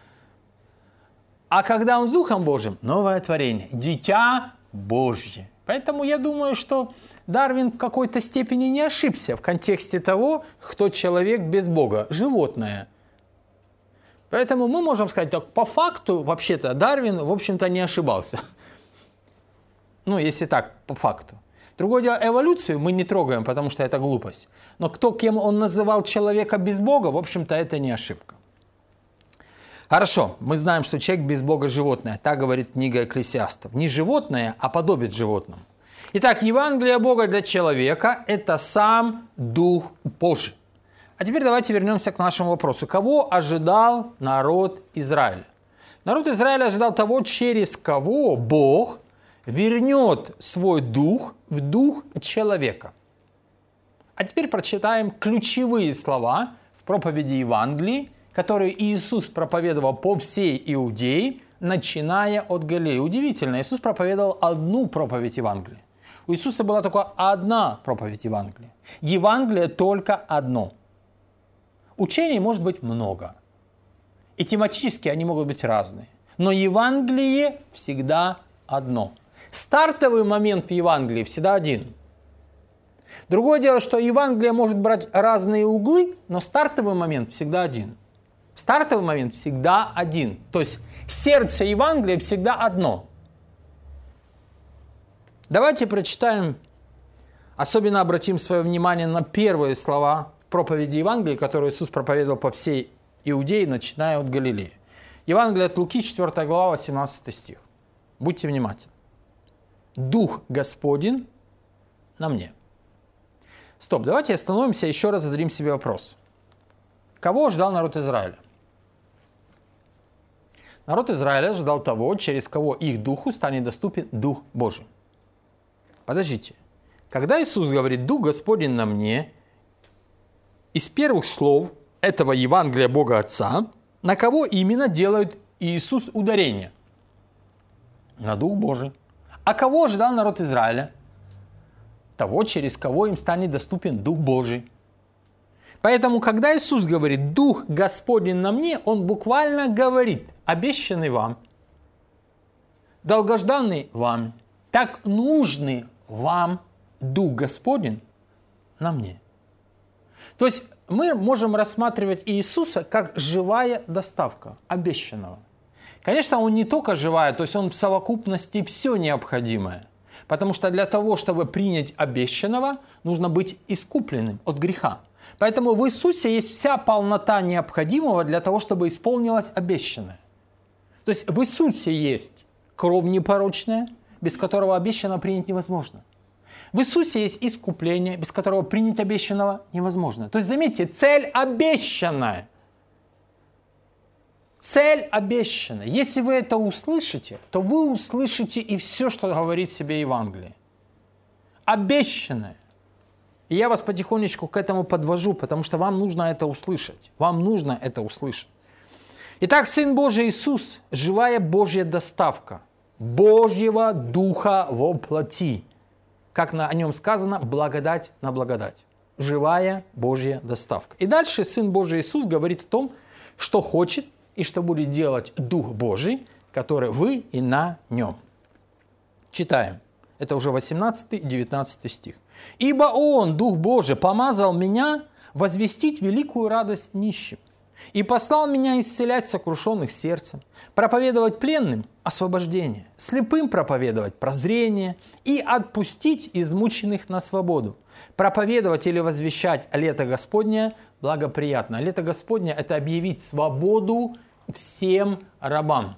А когда он с Духом Божьим, новое творение, дитя Божье. Поэтому я думаю, что Дарвин в какой-то степени не ошибся в контексте того, кто человек без Бога, животное. Поэтому мы можем сказать, так, по факту, вообще-то, Дарвин, в общем-то, не ошибался. Ну, если так, по факту. Другое дело, эволюцию мы не трогаем, потому что это глупость. Но кем он называл человека без Бога, в общем-то, это не ошибка. Хорошо, мы знаем, что человек без Бога – животное. Так говорит книга Экклесиастов. Не животное, а подобит животному. Итак, Евангелие Бога для человека – это сам Дух Божий. А теперь давайте вернемся к нашему вопросу. Кого ожидал народ Израиля? Народ Израиля ожидал того, через кого Бог вернет свой дух в дух человека. А теперь прочитаем ключевые слова в проповеди Евангелия, которые Иисус проповедовал по всей Иудее, начиная от Галилеи. Удивительно, Иисус проповедовал одну проповедь Евангелия. У Иисуса была только одна проповедь Евангелия. Евангелие только одно. Учений может быть много. И тематически они могут быть разные. Но Евангелие всегда одно. Стартовый момент в Евангелии всегда один. Другое дело, что Евангелие может брать разные углы, но стартовый момент всегда один. Стартовый момент всегда один. То есть сердце Евангелия всегда одно. Давайте прочитаем, особенно обратим свое внимание на первые слова в проповеди Евангелия, которые Иисус проповедовал по всей Иудее, начиная от Галилеи. Евангелие от Луки, 4 глава, 18 стих. Будьте внимательны. «Дух Господень на мне». Стоп, давайте остановимся и еще раз зададим себе вопрос. Кого ждал народ Израиля? Народ Израиля ожидал того, через кого их духу станет доступен Дух Божий. Подождите. Когда Иисус говорит «Дух Господень на мне», из первых слов этого Евангелия Бога Отца, на кого именно делает Иисус ударение? На Дух Божий. А кого ожидал народ Израиля? Того, через кого им станет доступен Дух Божий. Поэтому, когда Иисус говорит «Дух Господень на мне», Он буквально говорит «обещанный вам, долгожданный вам, так нужный вам Дух Господень на мне». То есть мы можем рассматривать Иисуса как живая доставка обещанного. Конечно, Он не только живая, то есть Он в совокупности все необходимое. Потому что для того, чтобы принять обещанного, нужно быть искупленным от греха. Поэтому в Иисусе есть вся полнота необходимого для того, чтобы исполнилось обещанное. То есть в Иисусе есть кровь непорочная, без которого обещанного принять невозможно. В Иисусе есть искупление, без которого принять обещанного невозможно. То есть, заметьте, цель обещанная. Цель обещанная. Если вы это услышите, то вы услышите и все, что говорит себе Евангелие. Обещанное. И я вас потихонечку к этому подвожу, потому что вам нужно это услышать. Вам нужно это услышать. Итак, Сын Божий Иисус, живая Божья доставка Божьего Духа во плоти. Как о нем сказано, благодать на благодать. Живая Божья доставка. И дальше Сын Божий Иисус говорит о том, что хочет и что будет делать Дух Божий, который вы и на нем. Читаем. Это уже 18 и 19 стих. «Ибо Он, Дух Божий, помазал меня возвестить великую радость нищим, и послал меня исцелять сокрушенных сердцем, проповедовать пленным освобождение, слепым проповедовать прозрение и отпустить измученных на свободу, проповедовать или возвещать лето Господне благоприятно». Лето Господне – это объявить свободу всем рабам.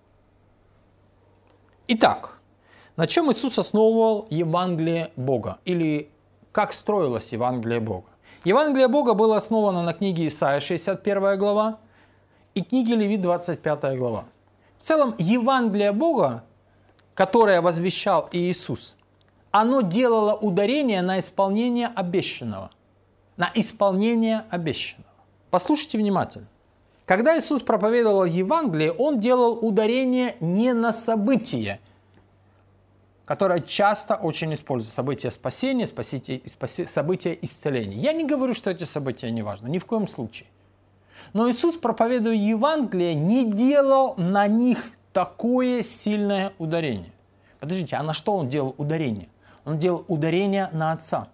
Итак, на чем Иисус основывал Евангелие Бога? Или как строилось Евангелие Бога? Евангелие Бога было основано на книге Исаия, 61 глава, и книге Левит, 25 глава. В целом, Евангелие Бога, которое возвещал Иисус, оно делало ударение на исполнение обещанного. На исполнение обещанного. Послушайте внимательно. Когда Иисус проповедовал Евангелие, Он делал ударение не на событие, которое часто очень используется. События спасения, события исцеления. Я не говорю, что эти события не важны, ни в коем случае. Но Иисус, проповедуя Евангелие, не делал на них такое сильное ударение. Подождите, а на что Он делал ударение? Он делал ударение на Отца.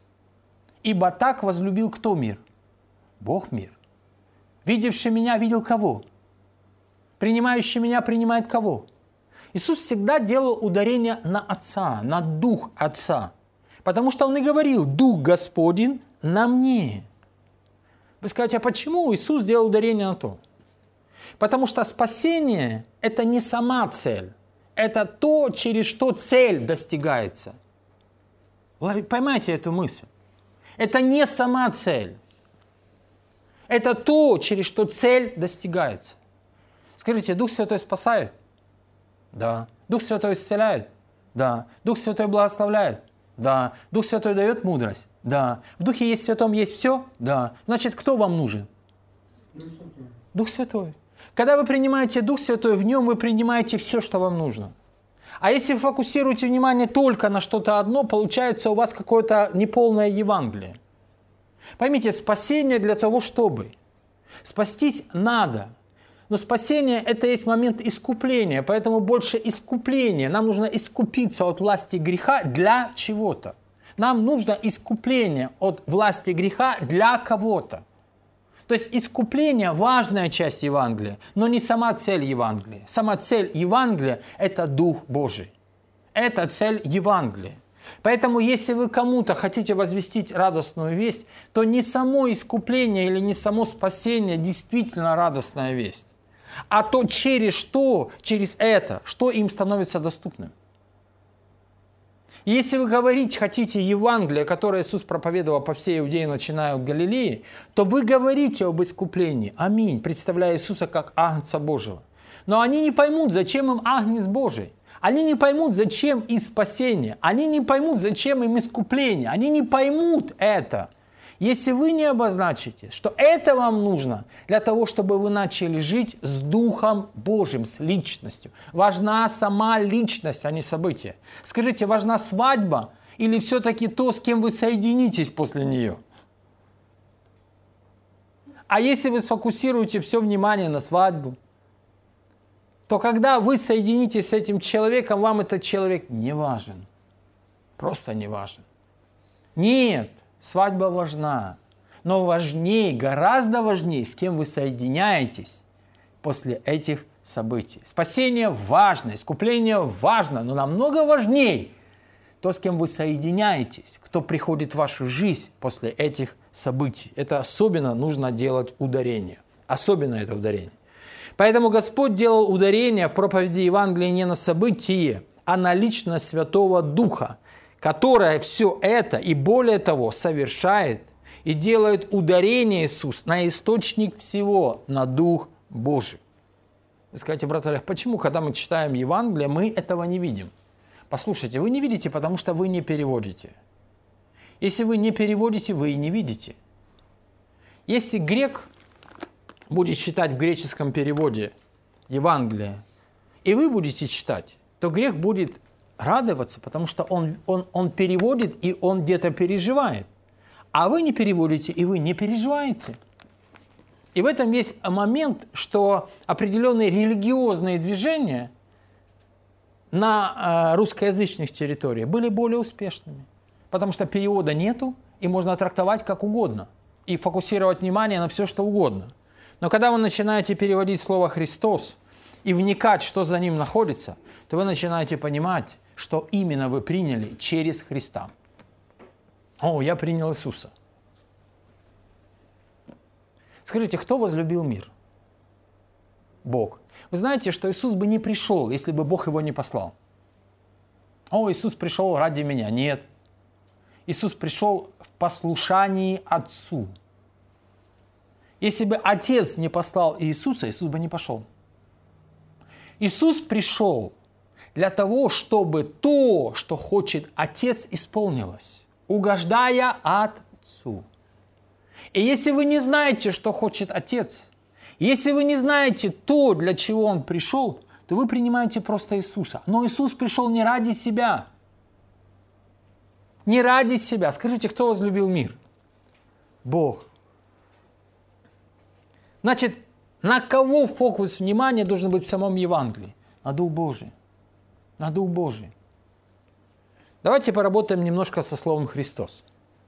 Ибо так возлюбил кто мир? Бог мир. Видевший меня видел кого? Принимающий меня принимает кого? Иисус всегда делал ударение на Отца, на Дух Отца. Потому что Он и говорил: Дух Господень на мне. Вы скажете, а почему Иисус делал ударение на то? Потому что спасение – это не сама цель. Это то, через что цель достигается. Вы поймайте эту мысль. Это не сама цель. Это то, через что цель достигается. Скажите, Дух Святой спасает? Да. Дух Святой исцеляет? Да. Дух Святой благословляет? Да. Дух Святой дает мудрость? Да. В Духе есть Святом есть все? Да. Значит, кто вам нужен? Дух Святой. Когда вы принимаете Дух Святой, в нем вы принимаете все, что вам нужно. А если вы фокусируете внимание только на что-то одно, получается у вас какое-то неполное Евангелие. Поймите, спасение для того, чтобы. Спастись надо. Но спасение – это есть момент искупления, поэтому больше искупления. Нам нужно искупиться от власти греха для чего-то. Нам нужно искупление от власти греха для кого-то. То есть искупление – важная часть Евангелия, но не сама цель Евангелия. Сама цель Евангелия – это Дух Божий. Это цель Евангелия. Поэтому, если вы кому-то хотите возвестить радостную весть, то не само искупление или не само спасение действительно радостная весть, а то, через это, что им становится доступным. Если вы говорить хотите Евангелие, которое Иисус проповедовал по всей Иудее, начиная от Галилеи, то вы говорите об искуплении. Аминь, представляя Иисуса как Агнца Божьего. Но они не поймут, зачем им Агнец Божий. Они не поймут, зачем им спасение. Они не поймут, зачем им искупление. Они не поймут это. Если вы не обозначите, что это вам нужно для того, чтобы вы начали жить с Духом Божьим, с личностью. Важна сама личность, а не событие. Скажите, важна свадьба или все-таки то, с кем вы соединитесь после нее? А если вы сфокусируете все внимание на свадьбу, то когда вы соединитесь с этим человеком, вам этот человек не важен. Просто не важен. Нет, свадьба важна. Но важнее, гораздо важнее, с кем вы соединяетесь после этих событий. Спасение важно, искупление важно, но намного важнее то, с кем вы соединяетесь, кто приходит в вашу жизнь после этих событий. Это особенно нужно делать ударение. Особенно это ударение. Поэтому Господь делал ударение в проповеди Евангелия не на событие, а на личность Святого Духа, которая все это и более того совершает и делает ударение Иисус на источник всего, на Дух Божий. Вы скажете, брат Олег, почему, когда мы читаем Евангелие, мы этого не видим? Послушайте, вы не видите, потому что вы не переводите. Если вы не переводите, вы и не видите. Если грек будет читать в греческом переводе Евангелие, и вы будете читать, то грек будет радоваться, потому что он переводит, и он где-то переживает. А вы не переводите, и вы не переживаете. И в этом есть момент, что определенные религиозные движения на русскоязычных территориях были более успешными. Потому что перевода нету, и можно трактовать как угодно. И фокусировать внимание на все, что угодно. Но когда вы начинаете переводить слово «Христос» и вникать, что за ним находится, то вы начинаете понимать, что именно вы приняли через Христа. О, я принял Иисуса. Скажите, кто возлюбил мир? Бог. Вы знаете, что Иисус бы не пришел, если бы Бог его не послал. О, Иисус пришел ради меня. Нет. Иисус пришел в послушании Отцу. Если бы Отец не послал Иисуса, Иисус бы не пошел. Иисус пришел для того, чтобы то, что хочет Отец, исполнилось, угождая Отцу. И если вы не знаете, что хочет Отец, если вы не знаете то, для чего Он пришел, то вы принимаете просто Иисуса. Но Иисус пришел не ради себя. Не ради себя. Скажите, кто возлюбил мир? Бог. Значит, на кого фокус внимания должен быть в самом Евангелии? На Дух Божий. На Дух Божий. Давайте поработаем немножко со словом «Христос».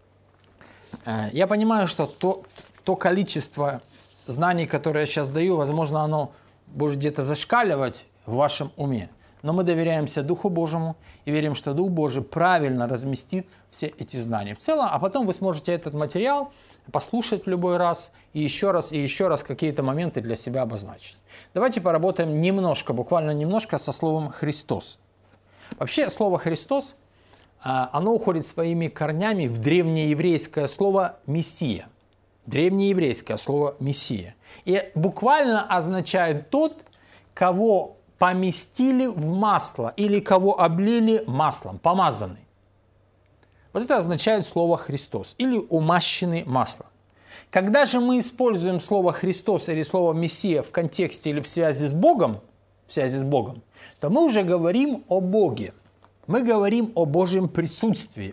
Я понимаю, что то количество знаний, которое я сейчас даю, возможно, оно будет где-то зашкаливать в вашем уме. Но мы доверяемся Духу Божьему и верим, что Дух Божий правильно разместит все эти знания в целом, а потом вы сможете этот материал послушать в любой раз и еще раз какие-то моменты для себя обозначить. Давайте поработаем немножко, буквально немножко со словом «Христос». Вообще слово «Христос», оно уходит своими корнями в древнееврейское слово «мессия». Древнееврейское слово «мессия». И буквально означает тот, кого поместили в масло или кого облили маслом, помазанный. Вот это означает слово «Христос» или «умащенный маслом». Когда же мы используем слово «Христос» или слово «Мессия» в контексте или в связи с Богом, то мы уже говорим о Боге. Мы говорим о Божьем присутствии,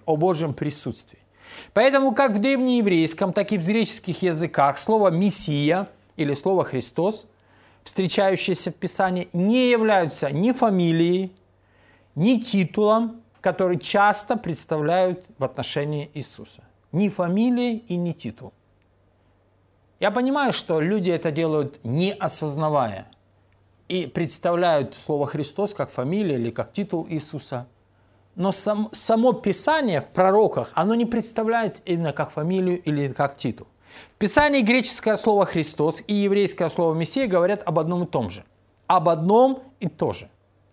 Поэтому как в древнееврейском, так и в греческих языках слово «Мессия» или слово «Христос», встречающиеся в Писании, не являются ни фамилией, ни титулом, который часто представляют в отношении Иисуса. Ни фамилией и ни титул. Я понимаю, что люди это делают не осознавая и представляют слово «Христос» как фамилия или как титул Иисуса. Но само Писание в пророках, оно не представляет именно как фамилию или как титул. В Писании греческое слово «Христос» и еврейское слово «Мессия» говорят об одном и том же. Об одном и том же.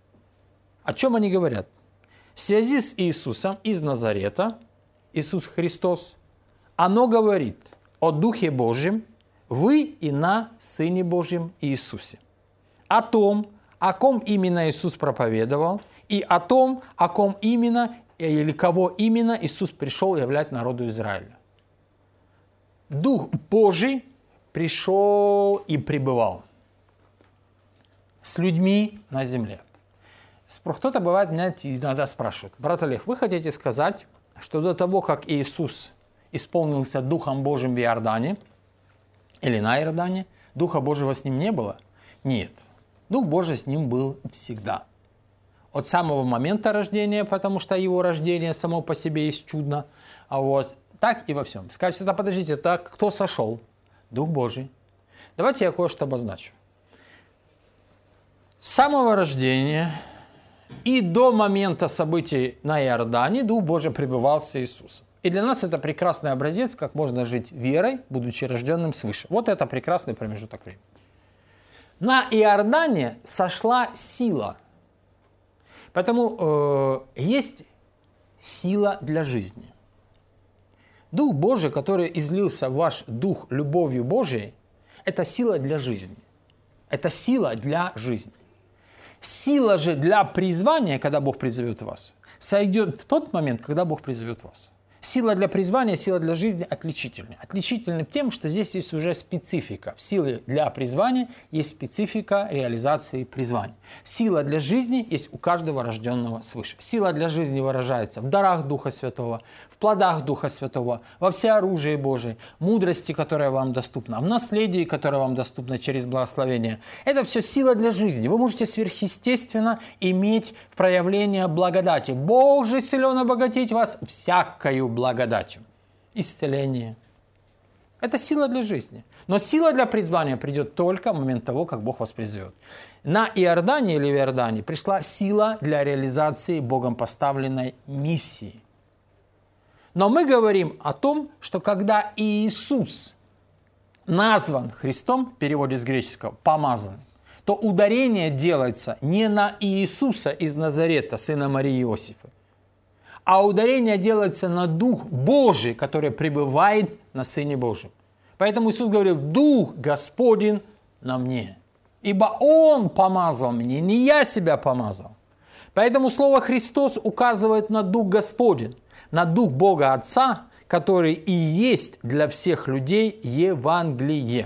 О чем они говорят? В связи с Иисусом из Назарета, Иисус Христос, оно говорит о Духе Божьем, вы и на Сыне Божьем Иисусе. О том, о ком именно Иисус проповедовал, и о том, о ком именно или кого именно Иисус пришел являть народу Израиля. Дух Божий пришел и пребывал с людьми на земле. Кто-то бывает меня иногда спрашивает: брат Олег, вы хотите сказать, что до того, как Иисус исполнился Духом Божьим в Иордане или на Иордане, Духа Божьего с ним не было? Нет. Дух Божий с ним был всегда. От самого момента рождения, потому что его рождение само по себе есть чудно, так и во всем. Скажете, да подождите, так кто сошел? Дух Божий. Давайте я кое-что обозначу. С самого рождения и до момента событий на Иордане Дух Божий пребывал с Иисусом. И для нас это прекрасный образец, как можно жить верой, будучи рожденным свыше. Вот это прекрасный промежуток времени. На Иордане сошла сила. Поэтому есть сила для жизни. Дух Божий, который излился в ваш дух любовью Божией, это сила для жизни. Это сила для жизни. Сила же для призвания, когда Бог призовет вас, сойдет в тот момент, когда Бог призовет вас. Сила для призвания, сила для жизни отличительны. Отличительны тем, что здесь есть уже специфика. В силе для призвания есть специфика реализации призвания. Сила для жизни есть у каждого рожденного свыше. Сила для жизни выражается в дарах Духа Святого, в плодах Духа Святого, во всеоружии Божией, мудрости, которая вам доступна, в наследии, которое вам доступно через благословение. Это все сила для жизни. Вы можете сверхъестественно иметь проявление благодати. Бог же силен обогатить вас всякою благодатью. Исцеление. Это сила для жизни. Но сила для призвания придет только в момент того, как Бог вас призовет. На Иордане или в Иордане пришла сила для реализации Богом поставленной миссии. Но мы говорим о том, что когда Иисус назван Христом, в переводе с греческого «помазанный», то ударение делается не на Иисуса из Назарета, сына Марии и Иосифа, а ударение делается на Дух Божий, который пребывает на Сыне Божьем. Поэтому Иисус говорил: «Дух Господень на мне, ибо Он помазал меня, не я себя помазал». Поэтому слово «Христос» указывает на Дух Господень, на Дух Бога Отца, который и есть для всех людей Евангелие.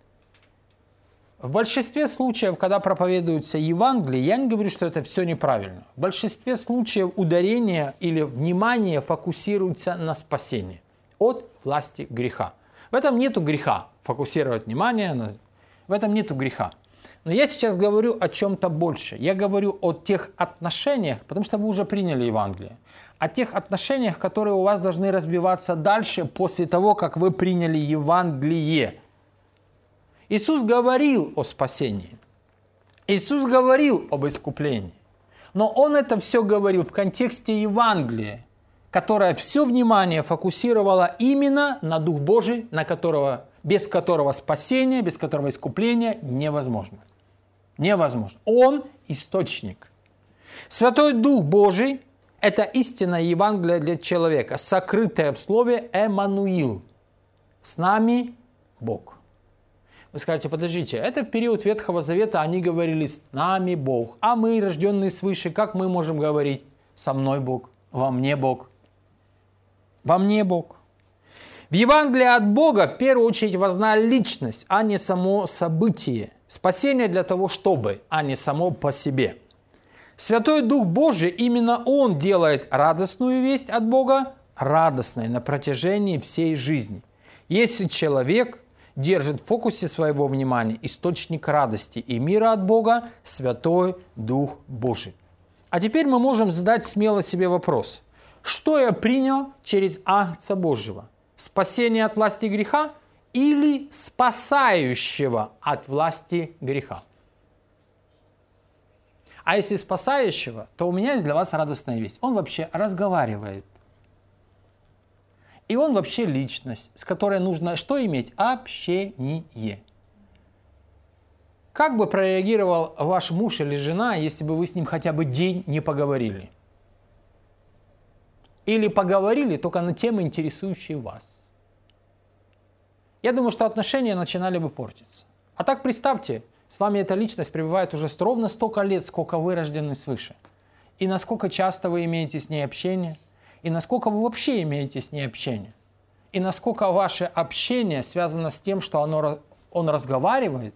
В большинстве случаев, когда проповедуется Евангелие, я не говорю, что это все неправильно. В большинстве случаев ударение или внимание фокусируется на спасении от власти греха. В этом нету греха, фокусировать внимание, в этом нету греха. Но я сейчас говорю о чем-то больше. Я говорю о тех отношениях, потому что вы уже приняли Евангелие, о тех отношениях, которые у вас должны развиваться дальше после того, как вы приняли Евангелие. Иисус говорил о спасении. Иисус говорил об искуплении. Но Он это все говорил в контексте Евангелия, которое все внимание фокусировало именно на Дух Божий, без которого спасение, без которого искупление невозможно. Невозможно. Он источник. Святой Дух Божий – это истинное Евангелие для человека, сокрытое в слове «Эммануил». С нами Бог. Вы скажете, подождите, это в период Ветхого Завета они говорили «с нами Бог», а мы, рожденные свыше, как мы можем говорить «со мной Бог», «во мне Бог»? «Во мне Бог». В Евангелии от Бога в первую очередь важна личность, а не само событие. Спасение для того, чтобы, а не само по себе. Святой Дух Божий, именно Он делает радостную весть от Бога радостной на протяжении всей жизни. Если человек держит в фокусе своего внимания источник радости и мира от Бога, Святой Дух Божий. А теперь мы можем задать смело себе вопрос. Что я принял через Агнца Божьего? Спасение от власти греха или спасающего от власти греха? А если спасающего, то у меня есть для вас радостная весть. Он вообще разговаривает. И он вообще личность, с которой нужно что иметь? Общение. Как бы прореагировал ваш муж или жена, если бы вы с ним хотя бы день не поговорили? Или поговорили только на темы, интересующие вас? Я думаю, что отношения начинали бы портиться. А так представьте, с вами эта личность пребывает уже ровно столько лет, сколько вы рождены свыше. И насколько часто вы имеете с ней общение, и насколько вы вообще имеете с ней общение. И насколько ваше общение связано с тем, что он разговаривает.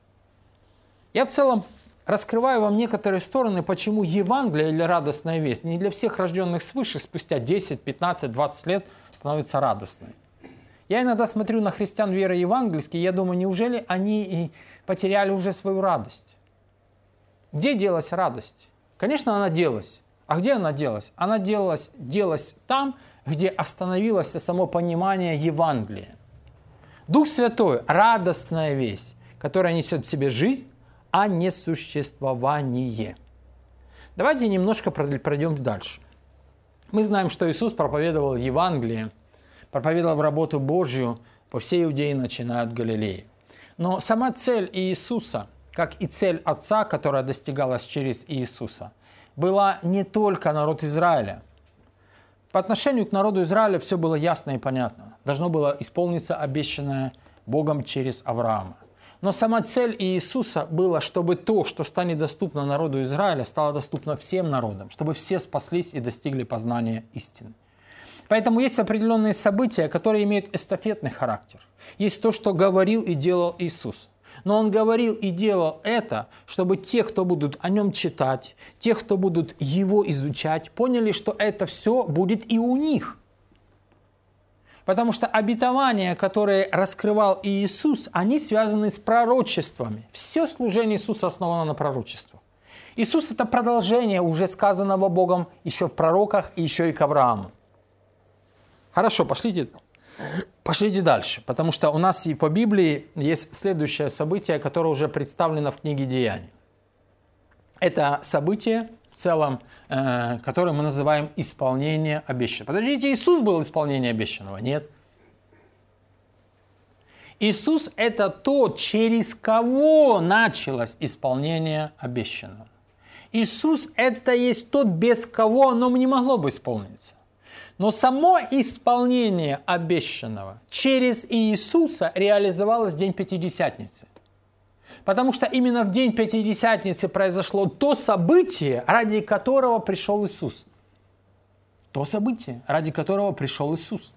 Я в целом раскрываю вам некоторые стороны, почему Евангелие или радостная весть не для всех рожденных свыше спустя 10, 15, 20 лет становится радостной. Я иногда смотрю на христиан веры евангельские, я думаю, неужели они и потеряли уже свою радость? Где делась радость? Конечно, она делась. А где она делась? Она делась там, где остановилось само понимание Евангелия. Дух Святой – радостная весть, которая несет в себе жизнь, а не существование. Давайте немножко пройдем дальше. Мы знаем, что Иисус проповедовал Евангелие, проповедовал работу Божью по всей Иудее, начиная от Галилеи. Но сама цель Иисуса, как и цель Отца, которая достигалась через Иисуса, была не только народ Израиля. По отношению к народу Израиля все было ясно и понятно. Должно было исполниться обещанное Богом через Авраама. Но сама цель Иисуса была, чтобы то, что станет доступно народу Израиля, стало доступно всем народам, чтобы все спаслись и достигли познания истины. Поэтому есть определенные события, которые имеют эстафетный характер. Есть то, что говорил и делал Иисус. Но Он говорил и делал это, чтобы те, кто будут о Нем читать, те, кто будут Его изучать, поняли, что это все будет и у них. Потому что обетования, которые раскрывал Иисус, они связаны с пророчествами. Все служение Иисуса основано на пророчествах. Иисус – это продолжение уже сказанного Богом еще в пророках и еще и к Аврааму. Хорошо, пошлите дальше, потому что у нас и по Библии есть следующее событие, которое уже представлено в книге Деяний. Это событие, в целом, которое мы называем исполнение обещанного. Подождите, Иисус был исполнение обещанного? Нет. Иисус – это тот, через кого началось исполнение обещанного. Иисус – это есть тот, без кого оно не могло бы исполниться. Но само исполнение обещанного через Иисуса реализовалось в день Пятидесятницы. Потому что именно в день Пятидесятницы произошло то событие, ради которого пришел Иисус. То событие, ради которого пришел Иисус.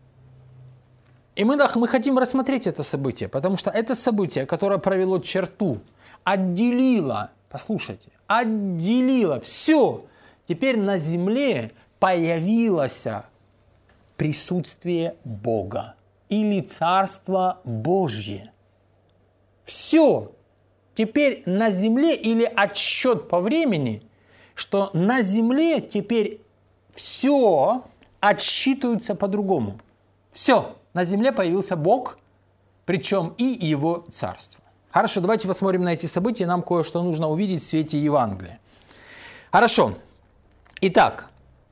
И мы хотим рассмотреть это событие, потому что это событие, которое провело черту, отделило, послушайте, отделило все. Теперь на земле появилось присутствие Бога или Царство Божье. Все. Теперь на земле или отсчет по времени, что на земле теперь все отсчитывается по-другому. Все. На земле появился Бог, причем и Его Царство. Хорошо, давайте посмотрим на эти события. Нам кое-что нужно увидеть в свете Евангелия. Хорошо. Итак,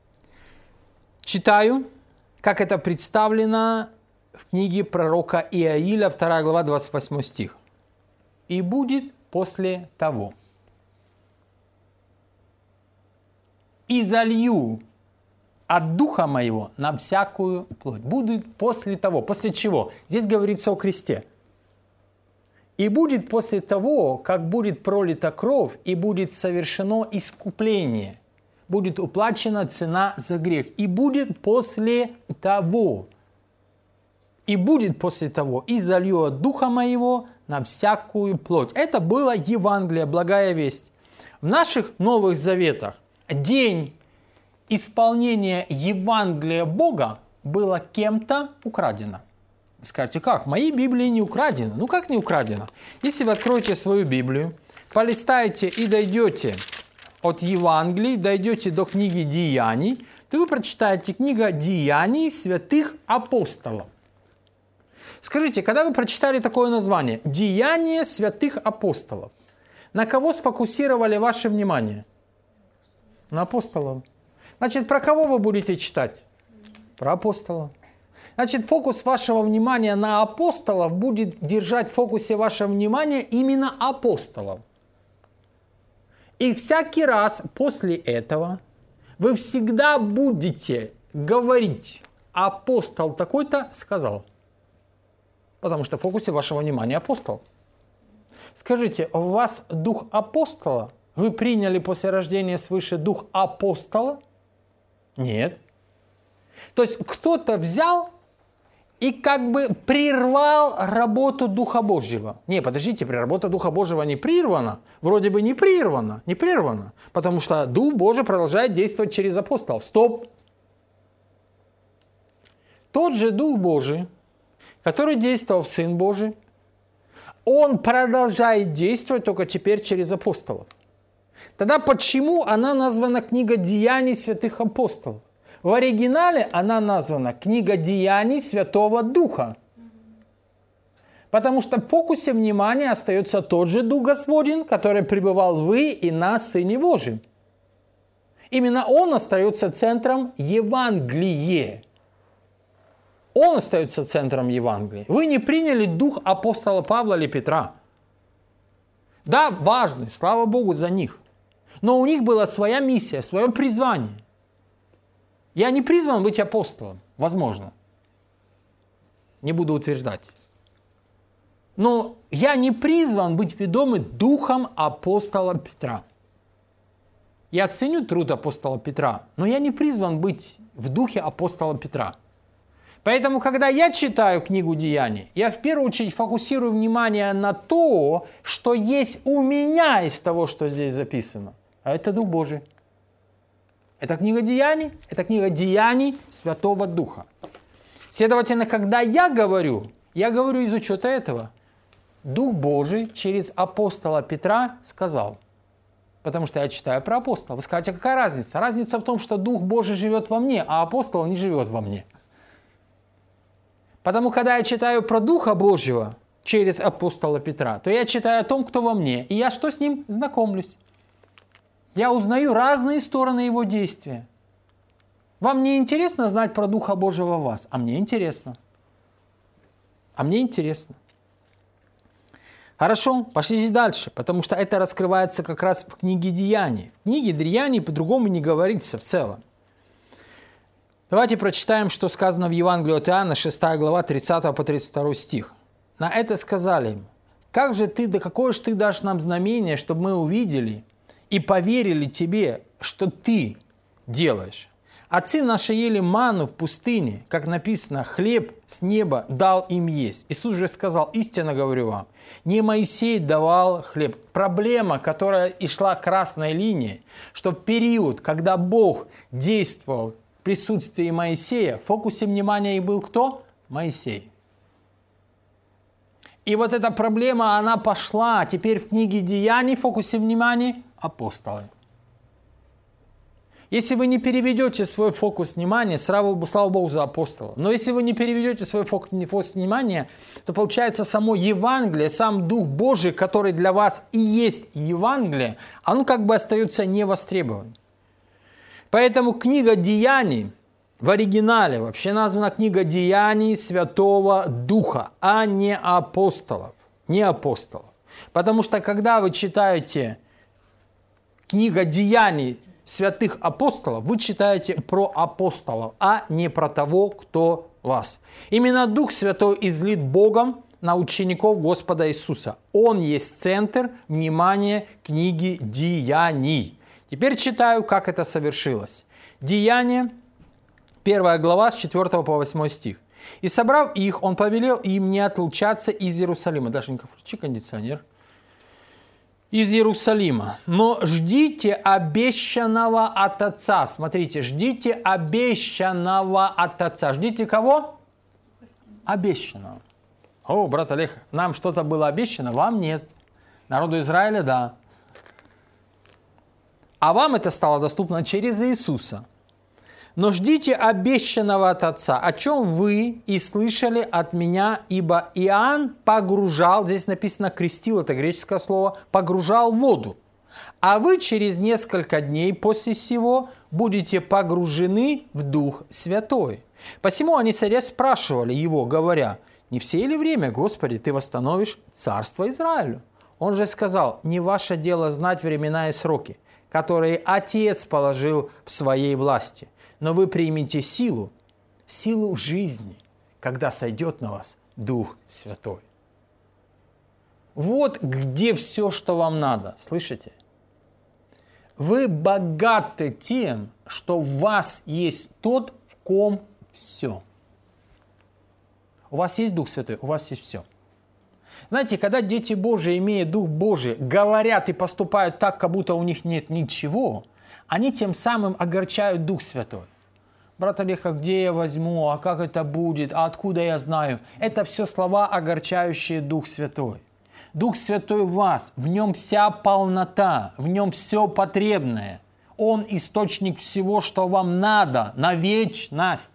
читаю, как это представлено в книге пророка Иаиля, 2 глава, 28 стих. «И будет после того, и залью от Духа Моего на всякую плоть». Будет после того. После чего? Здесь говорится о кресте. «И будет после того, как будет пролита кровь, и будет совершено искупление, будет уплачена цена за грех. И будет после того». И будет после того, и залью от Духа Моего на всякую плоть. Это было Евангелие, благая весть. В наших Новых Заветах день исполнения Евангелия Бога было кем-то украдено. Вы скажете, как? В моей Библии не украдено. Ну как не украдено? Если вы откроете свою Библию, полистаете и дойдете от Евангелий, дойдете до книги Деяний, то вы прочитаете книга Деяний святых апостолов. Скажите, когда вы прочитали такое название «Деяния святых апостолов», на кого сфокусировали ваше внимание? На апостолов. Значит, про кого вы будете читать? Про апостолов. Значит, фокус вашего внимания на апостолов будет держать в фокусе вашего внимания именно апостолов. И всякий раз после этого вы всегда будете говорить «апостол такой-то сказал». Потому что в фокусе вашего внимания апостол. Скажите, у вас дух апостола? Вы приняли после рождения свыше дух апостола? Нет. То есть кто-то взял и как бы прервал работу Духа Божьего. Не, подождите, работа Духа Божьего не прервана. Вроде бы не прервана. Потому что Дух Божий продолжает действовать через апостолов. Стоп. Тот же Дух Божий, который действовал в Сын Божий, он продолжает действовать только теперь через апостолов. Тогда почему она названа книга Деяний святых апостолов? В оригинале она названа книга Деяний Святого Духа. Потому что в фокусе внимания остается тот же Дух Господень, который пребывал в вы и на Сыне Божьем. Именно Он остается центром Евангелия. Он остается центром Евангелия. Вы не приняли дух апостола Павла или Петра. Да, важный, слава Богу за них. Но у них была своя миссия, свое призвание. Я не призван быть апостолом, возможно. Не буду утверждать. Но я не призван быть ведомым духом апостола Петра. Я ценю труд апостола Петра, но я не призван быть в духе апостола Петра. Поэтому, когда я читаю книгу Деяний, я в первую очередь фокусирую внимание на то, что есть у меня из того, что здесь записано. А это Дух Божий. Это книга Деяний, это книга Деяний Святого Духа. Следовательно, когда я говорю из учета этого. Дух Божий через апостола Петра сказал. Потому что я читаю про апостола. Вы скажете, какая разница? Разница в том, что Дух Божий живет во мне, а апостол не живет во мне. Потому, когда я читаю про Духа Божьего через апостола Петра, то я читаю о том, кто во мне. И я что с ним? Знакомлюсь. Я узнаю разные стороны его действия. Вам не интересно знать про Духа Божьего в вас? А мне интересно. Хорошо, пошлите дальше, потому что это раскрывается как раз в книге Деяний. В книге Деяний по-другому не говорится в целом. Давайте прочитаем, что сказано в Евангелии от Иоанна, 6 глава, 30 по 32 стих. На это сказали им: какое же ты дашь нам знамение, чтобы мы увидели и поверили тебе, что ты делаешь? Отцы наши ели манну в пустыне, как написано, хлеб с неба дал им есть. Иисус же сказал, истинно говорю вам, не Моисей давал хлеб. Проблема, которая и шла красной линией, что в период, когда Бог действовал в присутствии Моисея, в фокусе внимания и был кто? Моисей. И вот эта проблема, она пошла. Теперь в книге Деяний в фокусе внимания апостолы. Если вы не переведете свой фокус внимания, слава Богу за апостолов, но если вы не переведете свой фокус внимания, то получается само Евангелие, сам Дух Божий, который для вас и есть Евангелие, оно как бы остается невостребованным. Поэтому книга Деяний в оригинале вообще названа книга Деяний Святого Духа, а не апостолов. Не апостолов. Потому что когда вы читаете книга Деяний святых апостолов, вы читаете про апостолов, а не про того, кто вас. Именно Дух Святой излит Богом на учеников Господа Иисуса. Он есть центр внимания книги Деяний. Теперь читаю, как это совершилось. Деяния, 1 глава, с 4 по 8 стих. «И собрав их, он повелел им не отлучаться из Иерусалима». Дашенька, включи кондиционер. Из Иерусалима. «Но ждите обещанного от Отца». Смотрите, ждите обещанного от Отца. Ждите кого? Обещанного. О, брат Олег, нам что-то было обещано, вам нет. Народу Израиля, да. А вам это стало доступно через Иисуса. «Но ждите обещанного от Отца, о чем вы и слышали от меня, ибо Иоанн погружал», здесь написано «крестил», это греческое слово, «погружал в воду, а вы через несколько дней после сего будете погружены в Дух Святой». Посему они царя спрашивали его, говоря, «Не все ли время, Господи, ты восстановишь царство Израилю?» Он же сказал, «Не ваше дело знать времена и сроки, которые Отец положил в своей власти. Но вы примете силу жизни, когда сойдет на вас Дух Святой». Вот где все, что вам надо. Слышите? Вы богаты тем, что в вас есть тот, в ком все. У вас есть Дух Святой, у вас есть все. Знаете, когда дети Божии, имея Дух Божий, говорят и поступают так, как будто у них нет ничего, они тем самым огорчают Дух Святой. Брат Олег, а где я возьму, а как это будет, а откуда я знаю? Это все слова, огорчающие Дух Святой. Дух Святой в вас, в нем вся полнота, в нем все потребное. Он источник всего, что вам надо на вечность.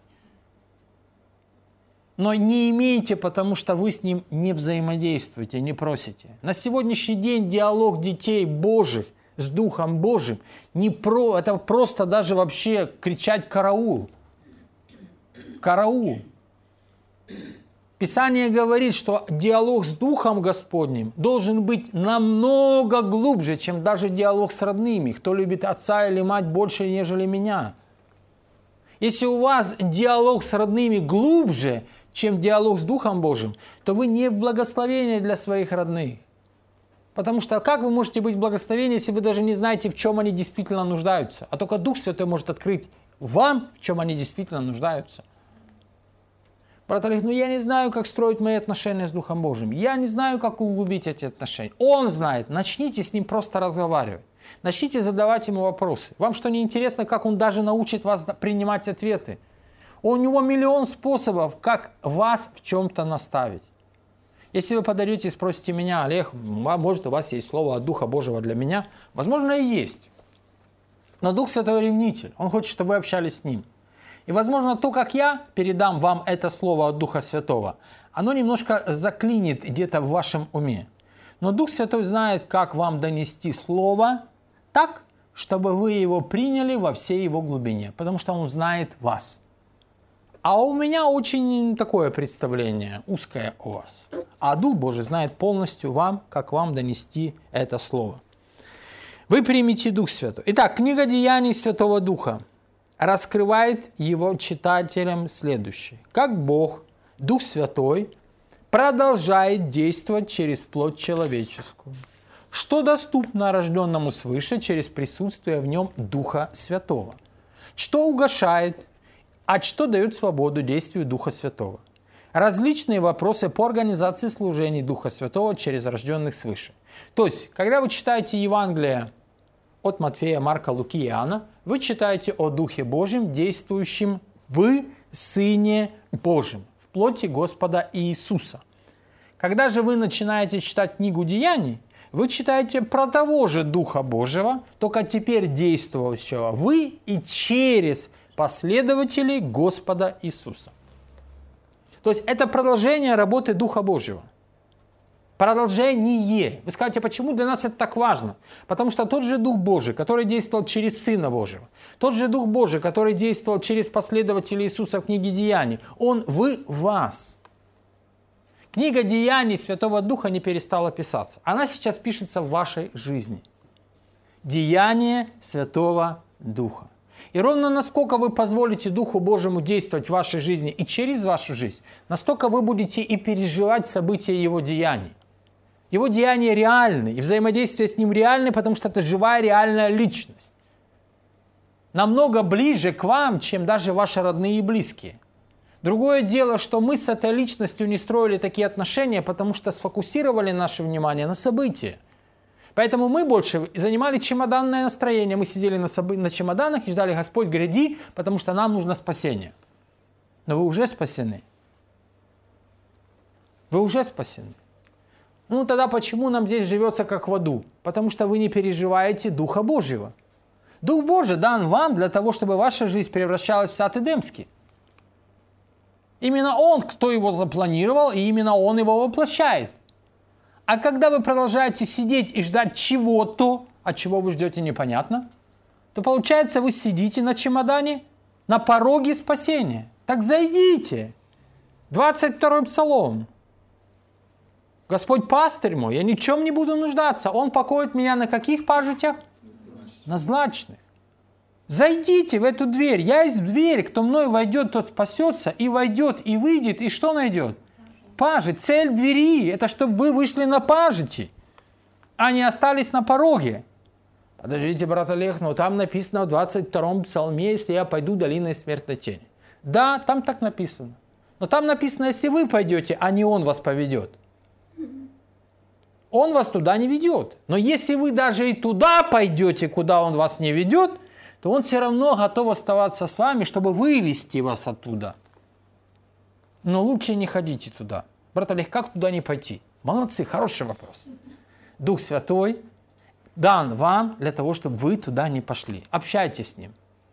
Но не имейте, потому что вы с ним не взаимодействуете, не просите. На сегодняшний день диалог детей Божьих с Духом Божьим, это просто даже вообще кричать «караул». Караул. Писание говорит, что диалог с Духом Господним должен быть намного глубже, чем даже диалог с родными. Кто любит отца или мать больше, нежели меня. Если у вас диалог с родными глубже, чем диалог с Духом Божьим, то вы не в благословении для своих родных. Потому что как вы можете быть в благословении, если вы даже не знаете, в чем они действительно нуждаются? А только Дух Святой может открыть вам, в чем они действительно нуждаются. Брат Олег, я не знаю, как строить мои отношения с Духом Божьим. Я не знаю, как углубить эти отношения. Он знает. Начните с ним просто разговаривать. Начните задавать ему вопросы. Вам что, не интересно, как он даже научит вас принимать ответы? У него миллион способов, как вас в чем-то наставить. Если вы подойдете и спросите меня, Олег, может, у вас есть слово от Духа Божьего для меня? Возможно, и есть. Но Дух Святой ревнитель. Он хочет, чтобы вы общались с ним. И, возможно, то, как я передам вам это слово от Духа Святого, оно немножко заклинит где-то в вашем уме. Но Дух Святой знает, как вам донести слово так, чтобы вы его приняли во всей его глубине. Потому что он знает вас. А у меня очень такое представление, узкое у вас. А Дух Божий знает полностью вам, как вам донести это слово. Вы примите Дух Святой. Итак, книга Деяний Святого Духа раскрывает его читателям следующее. Как Бог, Дух Святой, продолжает действовать через плоть человеческую, что доступно рожденному свыше через присутствие в нем Духа Святого, что угошает, а что дает свободу действию Духа Святого. Различные вопросы по организации служений Духа Святого через рожденных свыше. То есть, когда вы читаете Евангелие от Матфея, Марка, Луки и Иоанна, вы читаете о Духе Божьем, действующем в Сыне Божьем, в плоти Господа Иисуса. Когда же вы начинаете читать книгу Деяний, вы читаете про того же Духа Божьего, только теперь действующего вы и через последователей Господа Иисуса. То есть это продолжение работы Духа Божьего. Продолжение. Вы скажете, почему для нас это так важно? Потому что тот же Дух Божий, который действовал через Сына Божьего, тот же Дух Божий, который действовал через последователей Иисуса в книге Деяний, Он в вас. Книга Деяний Святого Духа не перестала писаться. Она сейчас пишется в вашей жизни. Деяние Святого Духа. И ровно насколько вы позволите Духу Божьему действовать в вашей жизни и через вашу жизнь, настолько вы будете и переживать события Его деяний. Его деяния реальны, и взаимодействие с Ним реальны, потому что это живая реальная личность. Намного ближе к вам, чем даже ваши родные и близкие. Другое дело, что мы с этой личностью не строили такие отношения, потому что сфокусировали наше внимание на события. Поэтому мы больше занимали чемоданное настроение. Мы сидели на чемоданах и ждали: Господь, гряди, потому что нам нужно спасение. Но вы уже спасены. Вы уже спасены. Ну тогда почему нам здесь живется как в аду? Потому что вы не переживаете Духа Божьего. Дух Божий дан вам для того, чтобы ваша жизнь превращалась в сад Эдемский. Именно Он, кто его запланировал, и именно Он его воплощает. А когда вы продолжаете сидеть и ждать чего-то, от чего вы ждете непонятно, то получается, вы сидите на чемодане на пороге спасения. Так зайдите. 22-й Псалом. Господь пастырь мой, я ни в чем не буду нуждаться. Он покоит меня на каких пажитях? На злачных. Зайдите в эту дверь. Я есть дверь. Кто мной войдет, тот спасется. И войдет, и выйдет, и что найдет? Пажить. Цель двери – это чтобы вы вышли на пажити, а не остались на пороге. Подождите, брат Олег, но там написано в 22-м Псалме, если я пойду долиной смертной тени. Да, там так написано. Но там написано, если вы пойдете, а не Он вас поведет. Он вас туда не ведет. Но если вы даже и туда пойдете, куда Он вас не ведет, то Он все равно готов оставаться с вами, чтобы вывести вас оттуда. Но лучше не ходите туда. Брат Олег, как туда не пойти? Молодцы, хороший вопрос. Дух Святой дан вам для того, чтобы вы туда не пошли. Общайтесь с Ним.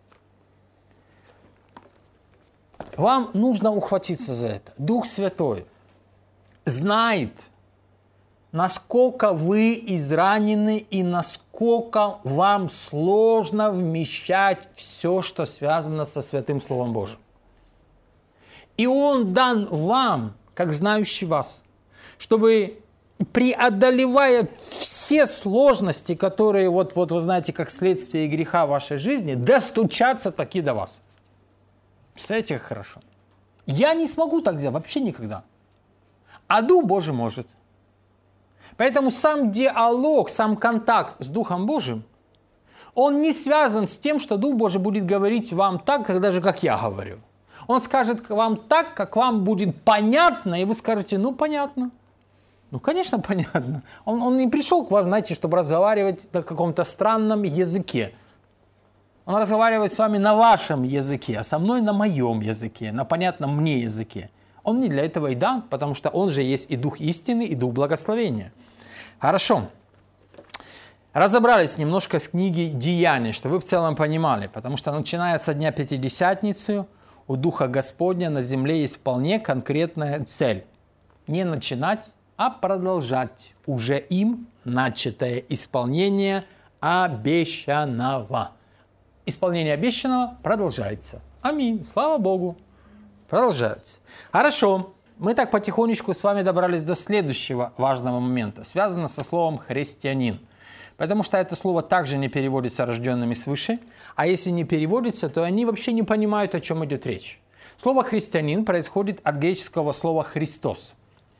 Вам нужно ухватиться за это. Дух Святой знает, насколько вы изранены и насколько вам сложно вмещать все, что связано со Святым Словом Божьим. И Он дан вам, как знающий вас, чтобы, преодолевая все сложности, которые, вот вы знаете, как следствие греха в вашей жизни, достучаться таки до вас. Представляете, как хорошо? Я не смогу так сделать, вообще никогда. А Дух Божий может. Поэтому сам диалог, сам контакт с Духом Божьим, он не связан с тем, что Дух Божий будет говорить вам так, даже как я говорю. Он скажет вам так, как вам будет понятно, и вы скажете, ну, понятно. Ну, конечно, понятно. Он не пришел к вам, знаете, чтобы разговаривать на каком-то странном языке. Он разговаривает с вами на вашем языке, а со мной на моем языке, на понятном мне языке. Он не для этого и дан, потому что Он же есть и Дух истины, и Дух благословения. Хорошо. Разобрались немножко с книги Деяний, чтобы вы в целом понимали, потому что, начиная со дня Пятидесятницы, у Духа Господня на земле есть вполне конкретная цель. Не начинать, а продолжать уже им начатое исполнение обещанного. Исполнение обещанного продолжается. Аминь. Слава Богу. Продолжается. Хорошо. Мы так потихонечку с вами добрались до следующего важного момента. Связано со словом «христианин». Потому что это слово также не переводится рожденными свыше, а если не переводится, то они вообще не понимают, о чем идет речь. Слово «христианин» происходит от греческого слова «Христос».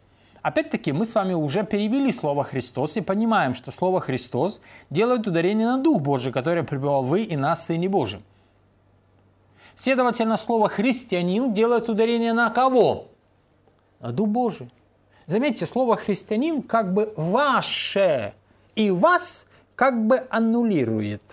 Опять-таки, мы с вами уже перевели слово «Христос» и понимаем, что слово «Христос» делает ударение на Дух Божий, который пребывал вы и на Сыне Божьем. Следовательно, слово «христианин» делает ударение на кого? На Дух Божий. Заметьте, слово «христианин» как бы «ваше» и «вас» как бы аннулирует.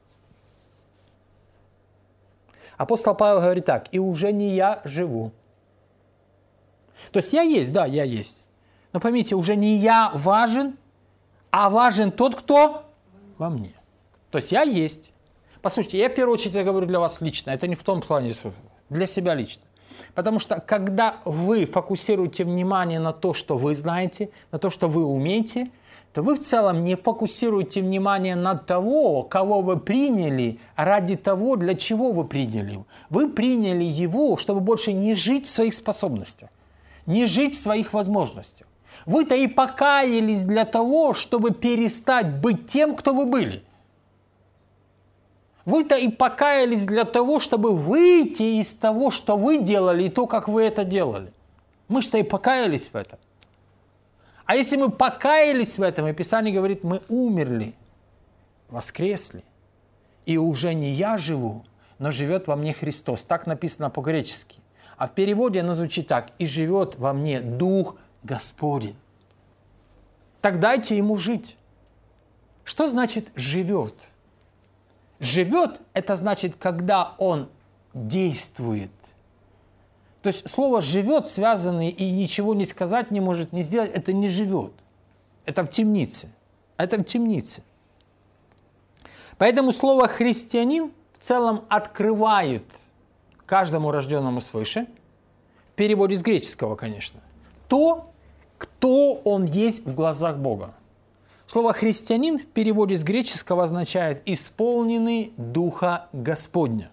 Апостол Павел говорит так: «И уже не я живу». То есть я есть, да, я есть. Но поймите, уже не я важен, а важен тот, кто во мне. То есть я есть. Послушайте, я в первую очередь говорю для вас лично, это не в том плане, для себя лично. Потому что когда вы фокусируете внимание на то, что вы знаете, на то, что вы умеете, то вы в целом не фокусируете внимание на того, кого вы приняли, ради того, для чего вы приняли его. Вы приняли его, чтобы больше не жить в своих способностях, не жить в своих возможностях. Вы-то и покаялись для того, чтобы перестать быть тем, кто вы были. Вы-то и покаялись для того, чтобы выйти из того, что вы делали, и то, как вы это делали. Мы-то и покаялись в этом. А если мы покаялись в этом, и Писание говорит, мы умерли, воскресли, и уже не я живу, но живет во мне Христос. Так написано по-гречески. А в переводе оно звучит так: «И живет во мне Дух Господень». Так дайте ему жить. Что значит «живет»? Живет – это значит, когда он действует. То есть слово «живет», связанное и ничего не сказать не может, не сделать, это не живет. Это в темнице. Это в темнице. Поэтому слово «христианин» в целом открывает каждому рожденному свыше, в переводе с греческого, конечно, то, кто он есть в глазах Бога. Слово «христианин» в переводе с греческого означает «исполненный Духа Господня».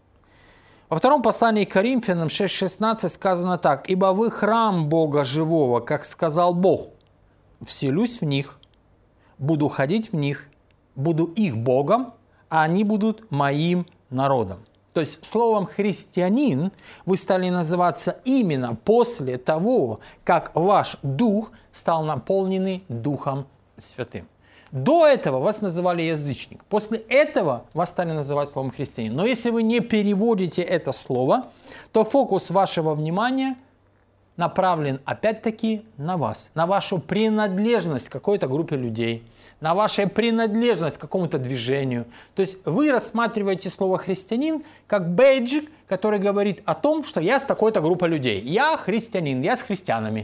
Во втором послании к Коринфянам 6:16 сказано так: «Ибо вы храм Бога живого, как сказал Бог, вселюсь в них, буду ходить в них, буду их Богом, а они будут моим народом». То есть словом «христианин» вы стали называться именно после того, как ваш дух стал наполненный Духом Святым. До этого вас называли язычник. После этого вас стали называть словом «христианин». Но если вы не переводите это слово, то фокус вашего внимания направлен опять-таки на вас, на вашу принадлежность к какой-то группе людей, на вашу принадлежность к какому-то движению. То есть вы рассматриваете слово «христианин» как бейджик, который говорит о том, что я с такой-то группой людей. Я христианин, я с христианами.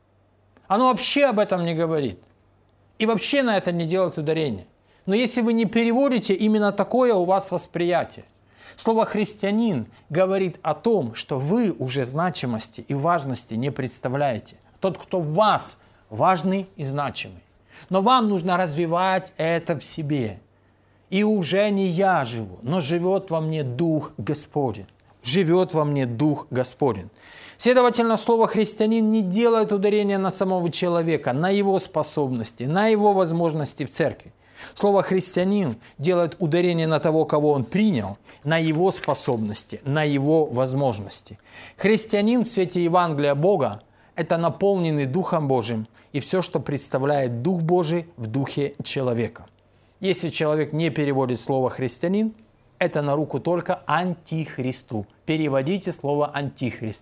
Оно вообще об этом не говорит. И вообще на это не делает ударение. Но если вы не переводите, именно такое у вас восприятие. Слово «христианин» говорит о том, что вы уже значимости и важности не представляете. Тот, кто в вас, важный и значимый. Но вам нужно развивать это в себе. И уже не я живу, но живет во мне Дух Господень. Живет во мне Дух Господень. Следовательно, слово «христианин» не делает ударения на самого человека, на его способности, на его возможности в церкви. Слово «христианин» делает ударение на того, кого он принял, на его способности, на его возможности. Христианин в свете Евангелия Бога – это наполненный Духом Божьим и все, что представляет Дух Божий в духе человека. Если человек не переводит слово «христианин», это на руку только антихристу. Переводите слово «антихрист»,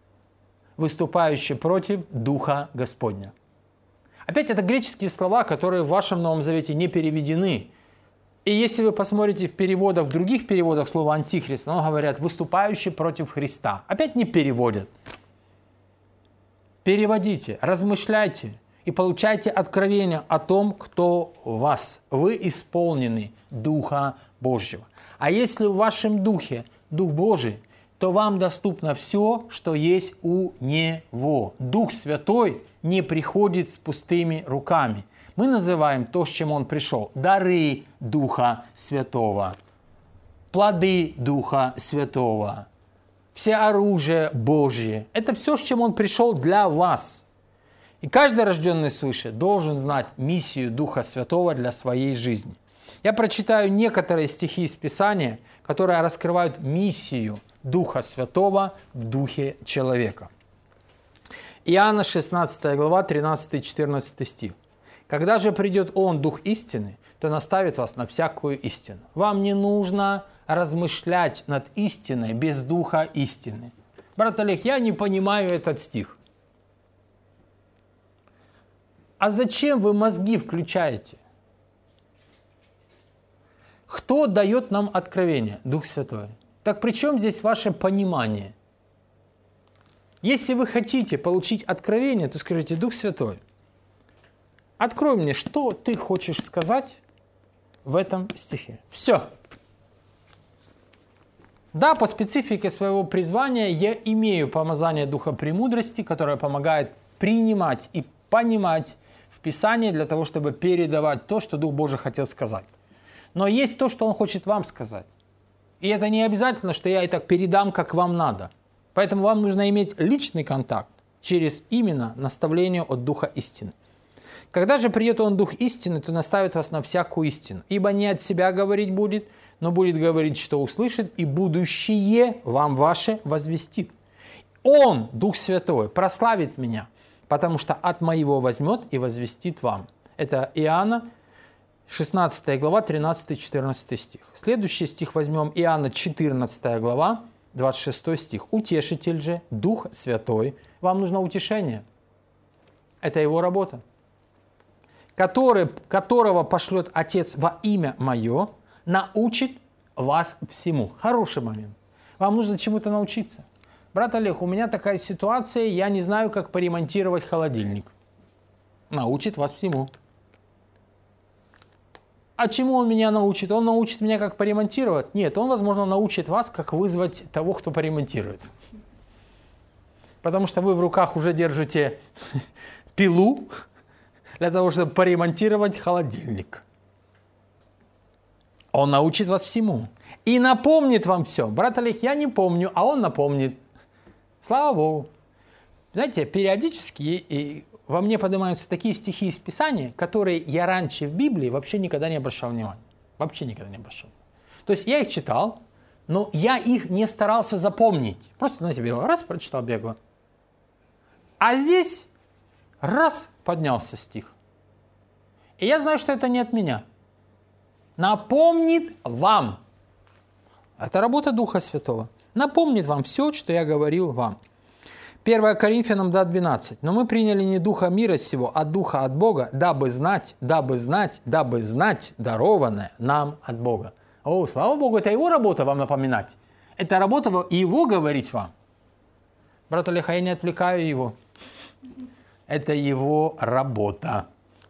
выступающий против Духа Господня. Опять это греческие слова, которые в вашем Новом Завете не переведены. И если вы посмотрите в переводах, в других переводах слово «антихрист», оно говорят «выступающий против Христа». Опять не переводят. Переводите, размышляйте и получайте откровение о том, кто вас. Вы исполнены Духа Божьего. А если в вашем духе Дух Божий, то вам доступно все, что есть у Него. Дух Святой не приходит с пустыми руками. Мы называем то, с чем Он пришел, дары Духа Святого, плоды Духа Святого, все оружие Божье. Это все, с чем Он пришел для вас. И каждый рожденный свыше должен знать миссию Духа Святого для своей жизни. Я прочитаю некоторые стихи из Писания, которые раскрывают миссию Духа Святого в духе человека. Иоанна 16 глава, 13-14 стих. «Когда же придет Он, Дух истины, то наставит вас на всякую истину». Вам не нужно размышлять над истиной без Духа истины. Брат Олег, я не понимаю этот стих. А зачем вы мозги включаете? Кто дает нам откровение? Дух Святой. Так при чем здесь ваше понимание? Если вы хотите получить откровение, то скажите: Дух Святой, открой мне, что ты хочешь сказать в этом стихе. Все. Да, по специфике своего призвания я имею помазание Духа премудрости, которое помогает принимать и понимать в Писании для того, чтобы передавать то, что Дух Божий хотел сказать. Но есть то, что Он хочет вам сказать. И это не обязательно, что я это передам, как вам надо. Поэтому вам нужно иметь личный контакт через именно наставление от Духа истины. Когда же придет Он, Дух истины, то наставит вас на всякую истину. Ибо не от себя говорить будет, но будет говорить, что услышит, и будущее вам ваше возвестит. Он, Дух Святой, прославит меня, потому что от моего возьмет и возвестит вам. Это Иоанна 16 глава, 13-14 стих. Следующий стих возьмем Иоанна 14 глава, 26 стих. «Утешитель же, Дух Святой». Вам нужно утешение. Это Его работа. «Которого пошлет Отец во имя Мое, научит вас всему». Хороший момент. Вам нужно чему-то научиться. Брат Олег, у меня такая ситуация, я не знаю, как поремонтировать холодильник. Научит вас всему. А чему Он меня научит? Он научит меня, как поремонтировать? Нет, Он, возможно, научит вас, как вызвать того, кто поремонтирует. Потому что вы в руках уже держите пилу для того, чтобы поремонтировать холодильник. Он научит вас всему. И напомнит вам все. Брат Олег, я не помню, а Он напомнит. Слава Богу. Знаете, периодически во мне поднимаются такие стихи из Писания, которые я раньше в Библии вообще никогда не обращал внимания. Вообще никогда не обращал. То есть я их читал, но я их не старался запомнить. Просто, знаете, бегло. Раз, прочитал бегло. А здесь раз, поднялся стих. И я знаю, что это не от меня. Напомнит вам. Это работа Духа Святого. Напомнит вам все, что я говорил вам. 1 Коринфянам 2:12. «Но мы приняли не духа мира сего, а духа от Бога, дабы знать, дарованное нам от Бога». О, слава Богу, это Его работа вам напоминать. Это работа Его говорить вам. Брат Олег, я не отвлекаю Его. Это Его работа.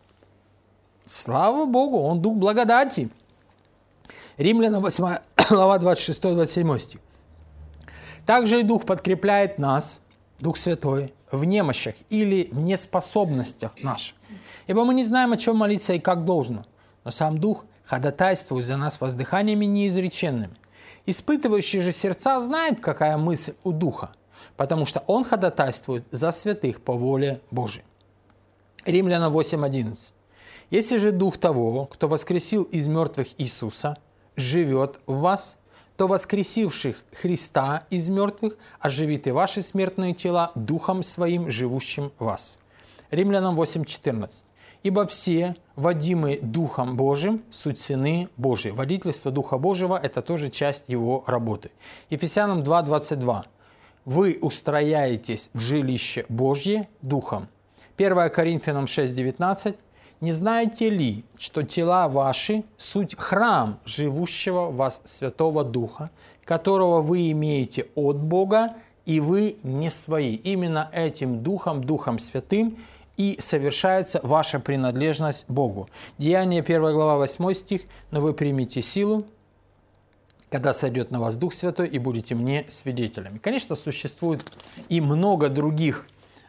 Слава Богу, Он Дух благодати. Римлянам 8 глава 26-27 стих. «Также и Дух подкрепляет нас, Дух Святой, в немощах или в неспособностях наших. Ибо мы не знаем, о чем молиться и как должно, но сам Дух ходатайствует за нас воздыханиями неизреченными. Испытывающий же сердца знает, какая мысль у Духа, потому что Он ходатайствует за святых по воле Божией». Римлянам 8:11. «Если же Дух того, кто воскресил из мертвых Иисуса, живет в вас, то воскресивших Христа из мертвых оживит и ваши смертные тела Духом Своим, живущим в вас». Римлянам 8:14. «Ибо все, водимые Духом Божиим, суть сыны Божии». Водительство Духа Божьего – это тоже часть Его работы. Ефесянам 2:22. «Вы устрояетесь в жилище Божье Духом». 1 Коринфянам 6:19. «Не знаете ли, что тела ваши – суть храм живущего в вас Святого Духа, которого вы имеете от Бога, и вы не свои?» Именно этим Духом, Духом Святым, и совершается ваша принадлежность Богу. Деяния 1 глава 8 стих. «Но вы примите силу, когда сойдет на вас Дух Святой, и будете мне свидетелями». Конечно, существует и много других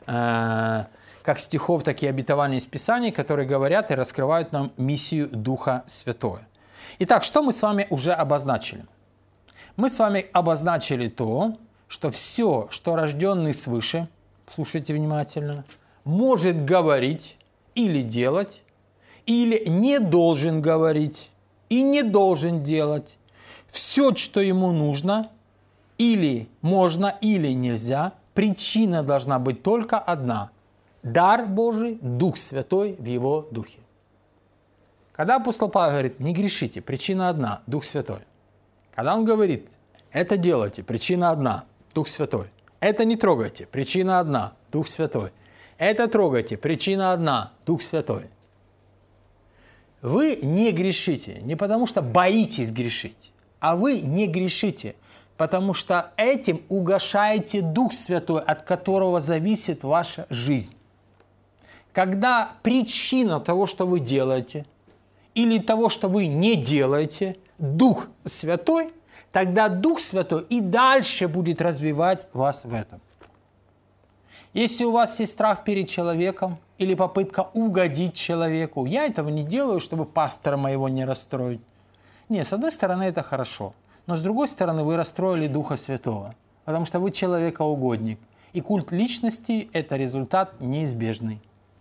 как стихов, так и обетований из Писаний, которые говорят и раскрывают нам миссию Духа Святого. Итак, что мы с вами уже обозначили? Мы с вами обозначили то, что все, что рожденный свыше, слушайте внимательно, может говорить или делать, или не должен говорить и не должен делать. Все, что ему нужно, или можно, или нельзя, причина должна быть только одна. Дар Божий, Дух Святой в Его Духе. Когда апостол Павел говорит, не грешите, причина одна, Дух Святой. Когда он говорит, это делайте, причина одна, Дух Святой. Это не трогайте, причина одна, Дух Святой. Это трогайте, причина одна, Дух Святой. Вы не грешите не потому, что боитесь грешить, а вы не грешите, потому что этим угошаете Дух Святой, от которого зависит ваша жизнь. Когда причина того, что вы делаете, или того, что вы не делаете, Дух Святой, тогда Дух Святой и дальше будет развивать вас в этом. Если у вас есть страх перед человеком или попытка угодить человеку, я этого не делаю, чтобы пастора моего не расстроить. Нет, с одной стороны это хорошо, но с другой стороны вы расстроили Духа Святого, потому что вы человекоугодник. И культ личности – это результат неизбежный.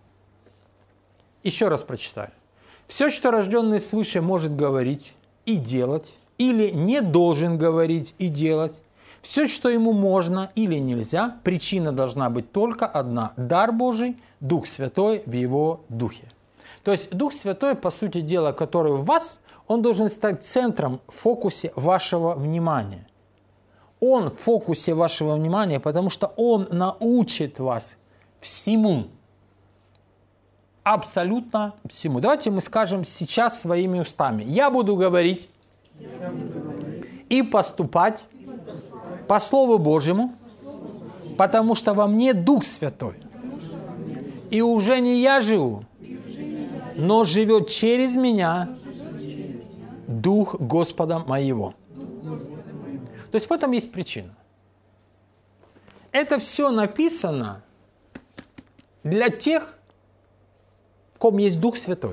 Еще раз прочитаю. Все, что рожденный свыше может говорить и делать, или не должен говорить и делать, все, что ему можно или нельзя, причина должна быть только одна – дар Божий, Дух Святой в Его Духе. То есть Дух Святой, по сути дела, который в вас, он должен стать центром в фокусе вашего внимания. Он в фокусе вашего внимания, потому что он научит вас всему. Абсолютно всему. Давайте мы скажем сейчас своими устами. Я буду говорить и поступать по Слову Божьему, потому что во мне Дух Святой. И уже не я живу, но живет через меня Дух Господа моего. То есть в этом есть причина. Это все написано для тех, в ком есть Дух Святой.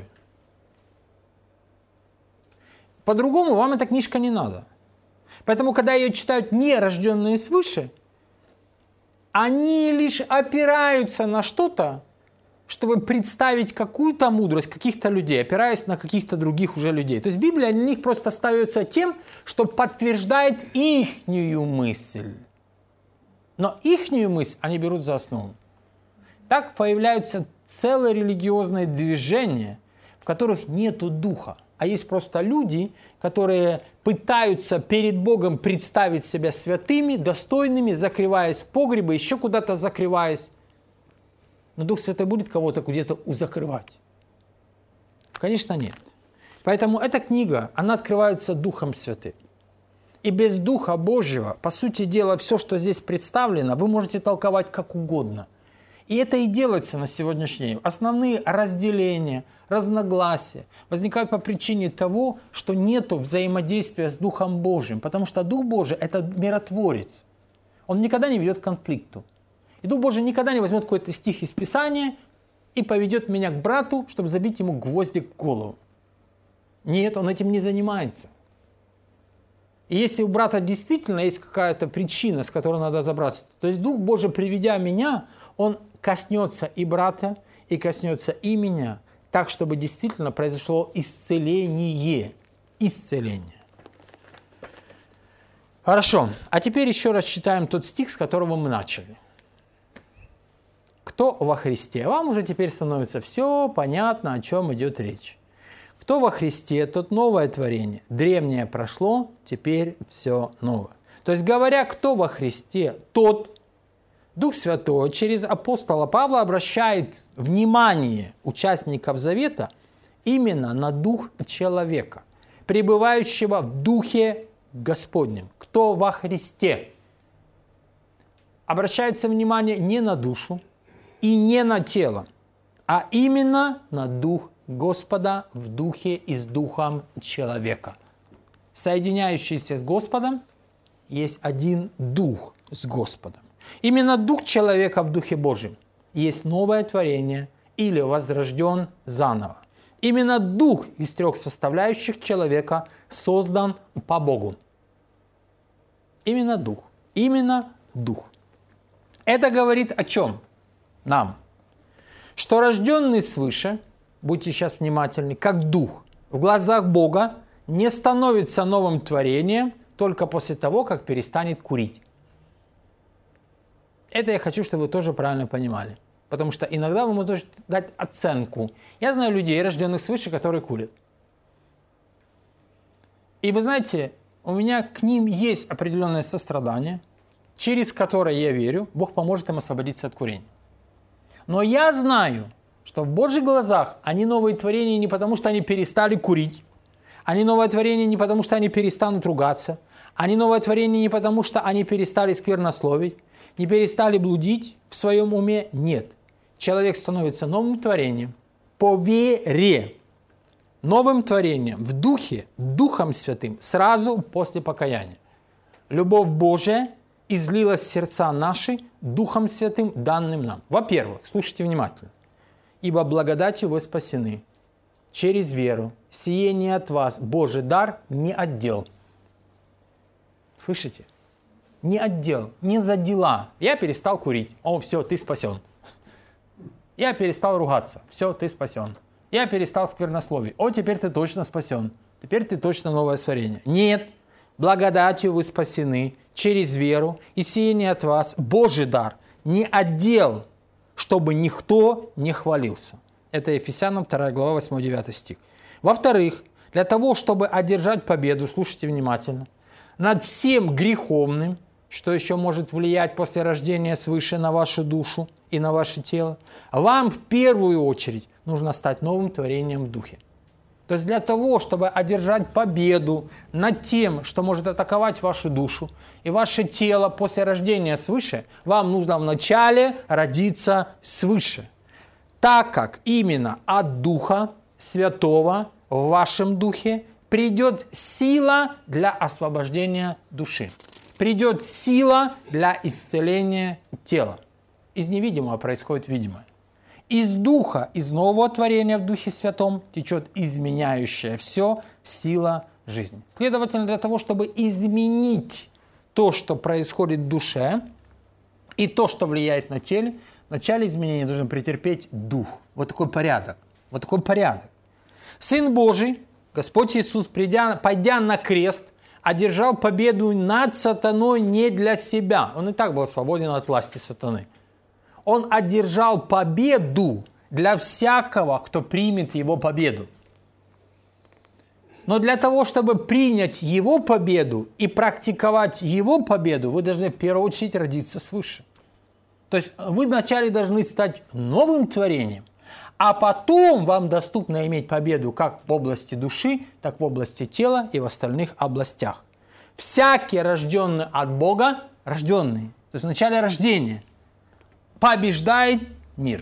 По-другому вам эта книжка не надо. Поэтому, когда ее читают нерожденные свыше, они лишь опираются на что-то, чтобы представить какую-то мудрость каких-то людей, опираясь на каких-то других уже людей. То есть Библия для них просто остается тем, что подтверждает ихнюю мысль. Но ихнюю мысль они берут за основу. Так появляются целые религиозные движения, в которых нету духа. А есть просто люди, которые пытаются перед Богом представить себя святыми, достойными, закрываясь в погребы, еще куда-то закрываясь. Но Дух Святой будет кого-то где-то закрывать? Конечно, нет. Поэтому эта книга, она открывается Духом Святым. И без Духа Божьего, по сути дела, все, что здесь представлено, вы можете толковать как угодно. И это и делается на сегодняшний день. Основные разделения, разногласия возникают по причине того, что нет взаимодействия с Духом Божьим. Потому что Дух Божий – это миротворец. Он никогда не ведет к конфликту. И Дух Божий никогда не возьмет какой-то стих из Писания и поведет меня к брату, чтобы забить ему гвоздик в голову. Нет, он этим не занимается. И если у брата действительно есть какая-то причина, с которой надо разобраться, то есть Дух Божий, приведя меня, он коснется и брата, и коснется и меня, так, чтобы действительно произошло исцеление. Исцеление. Хорошо. А теперь еще раз читаем тот стих, с которого мы начали. Кто во Христе? Вам уже теперь становится все понятно, о чем идет речь. Кто во Христе, тот новое творение. Древнее прошло, теперь все новое. То есть, говоря, кто во Христе, тот, Дух Святой через апостола Павла обращает внимание участников Завета именно на дух человека, пребывающего в Духе Господнем. Кто во Христе? Обращается внимание не на душу и не на тело, а именно на Дух Господа в Духе и с Духом человека. Соединяющийся с Господом есть один Дух с Господом. Именно Дух человека в Духе Божьем есть новое творение или возрожден заново. Именно Дух из трех составляющих человека создан по Богу. Именно Дух. Именно Дух. Это говорит о чем? Нам. Что рожденный свыше, будьте сейчас внимательны, как Дух в глазах Бога не становится новым творением только после того, как перестанет курить. Это я хочу, чтобы вы тоже правильно понимали. Потому что иногда вы можете дать оценку. Я знаю людей, рожденных свыше, которые курят. И вы знаете, у меня к ним есть определенное сострадание, через которое я верю, Бог поможет им освободиться от курения. Но я знаю, что в Божьих глазах они новые творения не потому, что они перестали курить, они новое творение не потому, что они перестанут ругаться, они новое творение не потому, что они перестали сквернословить, не перестали блудить в своем уме. Нет. Человек становится новым творением по вере, новым творением в духе, Духом Святым, сразу после покаяния. Любовь Божия излилась в сердца наши Духом Святым, данным нам. Во-первых, слушайте внимательно. «Ибо благодатью вы спасены, через веру, сие не от вас, Божий дар, не отдел». Слышите? Не отдел, не за дела. Я перестал курить. О, все, ты спасен. Я перестал ругаться. Все, ты спасен. Я перестал сквернословить. О, теперь ты точно спасен. Теперь ты точно новое творение. Нет. Благодатью вы спасены через веру, и сие не от вас, Божий дар, не отдел, чтобы никто не хвалился. Это Ефесянам 2 глава 8-9 стих. Во-вторых, для того, чтобы одержать победу, слушайте внимательно, над всем греховным, что еще может влиять после рождения свыше на вашу душу и на ваше тело, вам в первую очередь нужно стать новым творением в духе. То есть для того, чтобы одержать победу над тем, что может атаковать вашу душу и ваше тело после рождения свыше, вам нужно вначале родиться свыше. Так как именно от Духа Святого в вашем духе придет сила для освобождения души. Придет сила для исцеления тела. Из невидимого происходит видимое. Из Духа, из нового творения в Духе Святом течет изменяющая все сила жизни. Следовательно, для того, чтобы изменить то, что происходит в душе, и то, что влияет на теле, в начале изменения должен претерпеть Дух. Вот такой порядок. Вот такой порядок. Сын Божий, Господь Иисус, пойдя на крест, одержал победу над сатаной не для себя. Он и так был свободен от власти сатаны. Он одержал победу для всякого, кто примет его победу. Но для того, чтобы принять его победу и практиковать его победу, вы должны в первую очередь родиться свыше. То есть вы вначале должны стать новым творением, а потом вам доступно иметь победу как в области души, так в области тела и в остальных областях. Всякий рожденный от Бога, рожденный, то есть в начале рождения, побеждает мир.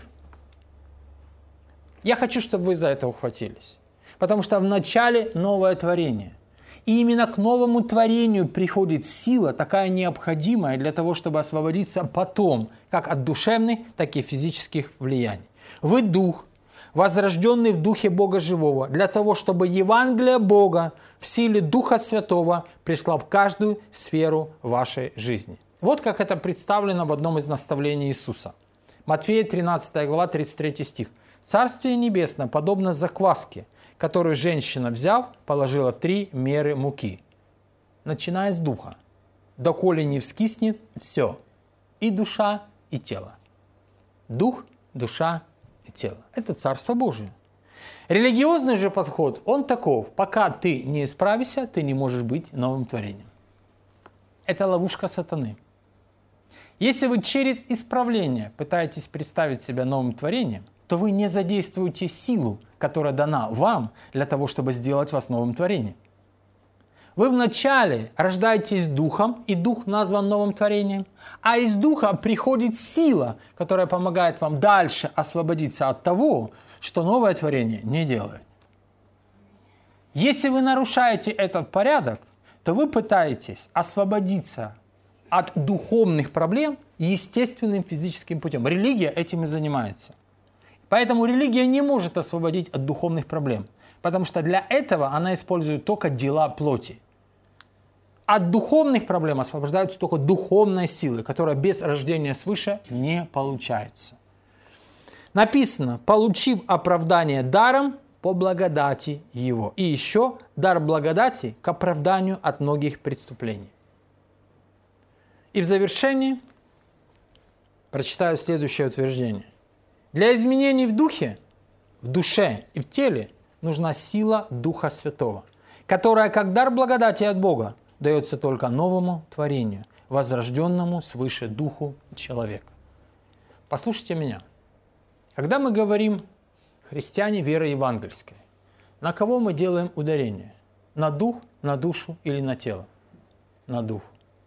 Я хочу, чтобы вы за это ухватились. Потому что в начале новое творение. И именно к новому творению приходит сила, такая необходимая для того, чтобы освободиться потом, как от душевных, так и физических влияний. Вы дух, возрожденный в духе Бога живого, для того, чтобы Евангелие Бога в силе Духа Святого пришла в каждую сферу вашей жизни. Вот как это представлено в одном из наставлений Иисуса. Матфея 13 глава 33 стих. «Царствие небесное подобно закваске, которую женщина, взяв, положила в 3 меры муки, начиная с духа, доколе не вскиснет все, и душа, и тело». Дух, душа и тело. Это Царство Божие. Религиозный же подход, он таков: пока ты не исправишься, ты не можешь быть новым творением. Это ловушка сатаны. Если вы через исправление пытаетесь представить себя новым творением, то вы не задействуете силу, которая дана вам для того, чтобы сделать вас новым творением. Вы вначале рождаетесь духом, и дух назван новым творением, а из духа приходит сила, которая помогает вам дальше освободиться от того, что новое творение не делает. Если вы нарушаете этот порядок, то вы пытаетесь освободиться от духовных проблем естественным физическим путем. Религия этим и занимается. Поэтому религия не может освободить от духовных проблем, потому что для этого она использует только дела плоти. От духовных проблем освобождаются только духовные силы, которая без рождения свыше не получается. Написано: получив оправдание даром по благодати его. И еще дар благодати к оправданию от многих преступлений. И в завершении Прочитаю следующее утверждение. Для изменений в духе, в душе и в теле нужна сила Духа Святого, которая, как дар благодати от Бога, дается только новому творению, возрожденному свыше духу человека. Послушайте меня. Когда мы говорим «христиане веры евангельской», на кого мы делаем ударение? На дух, на душу или на тело? На дух.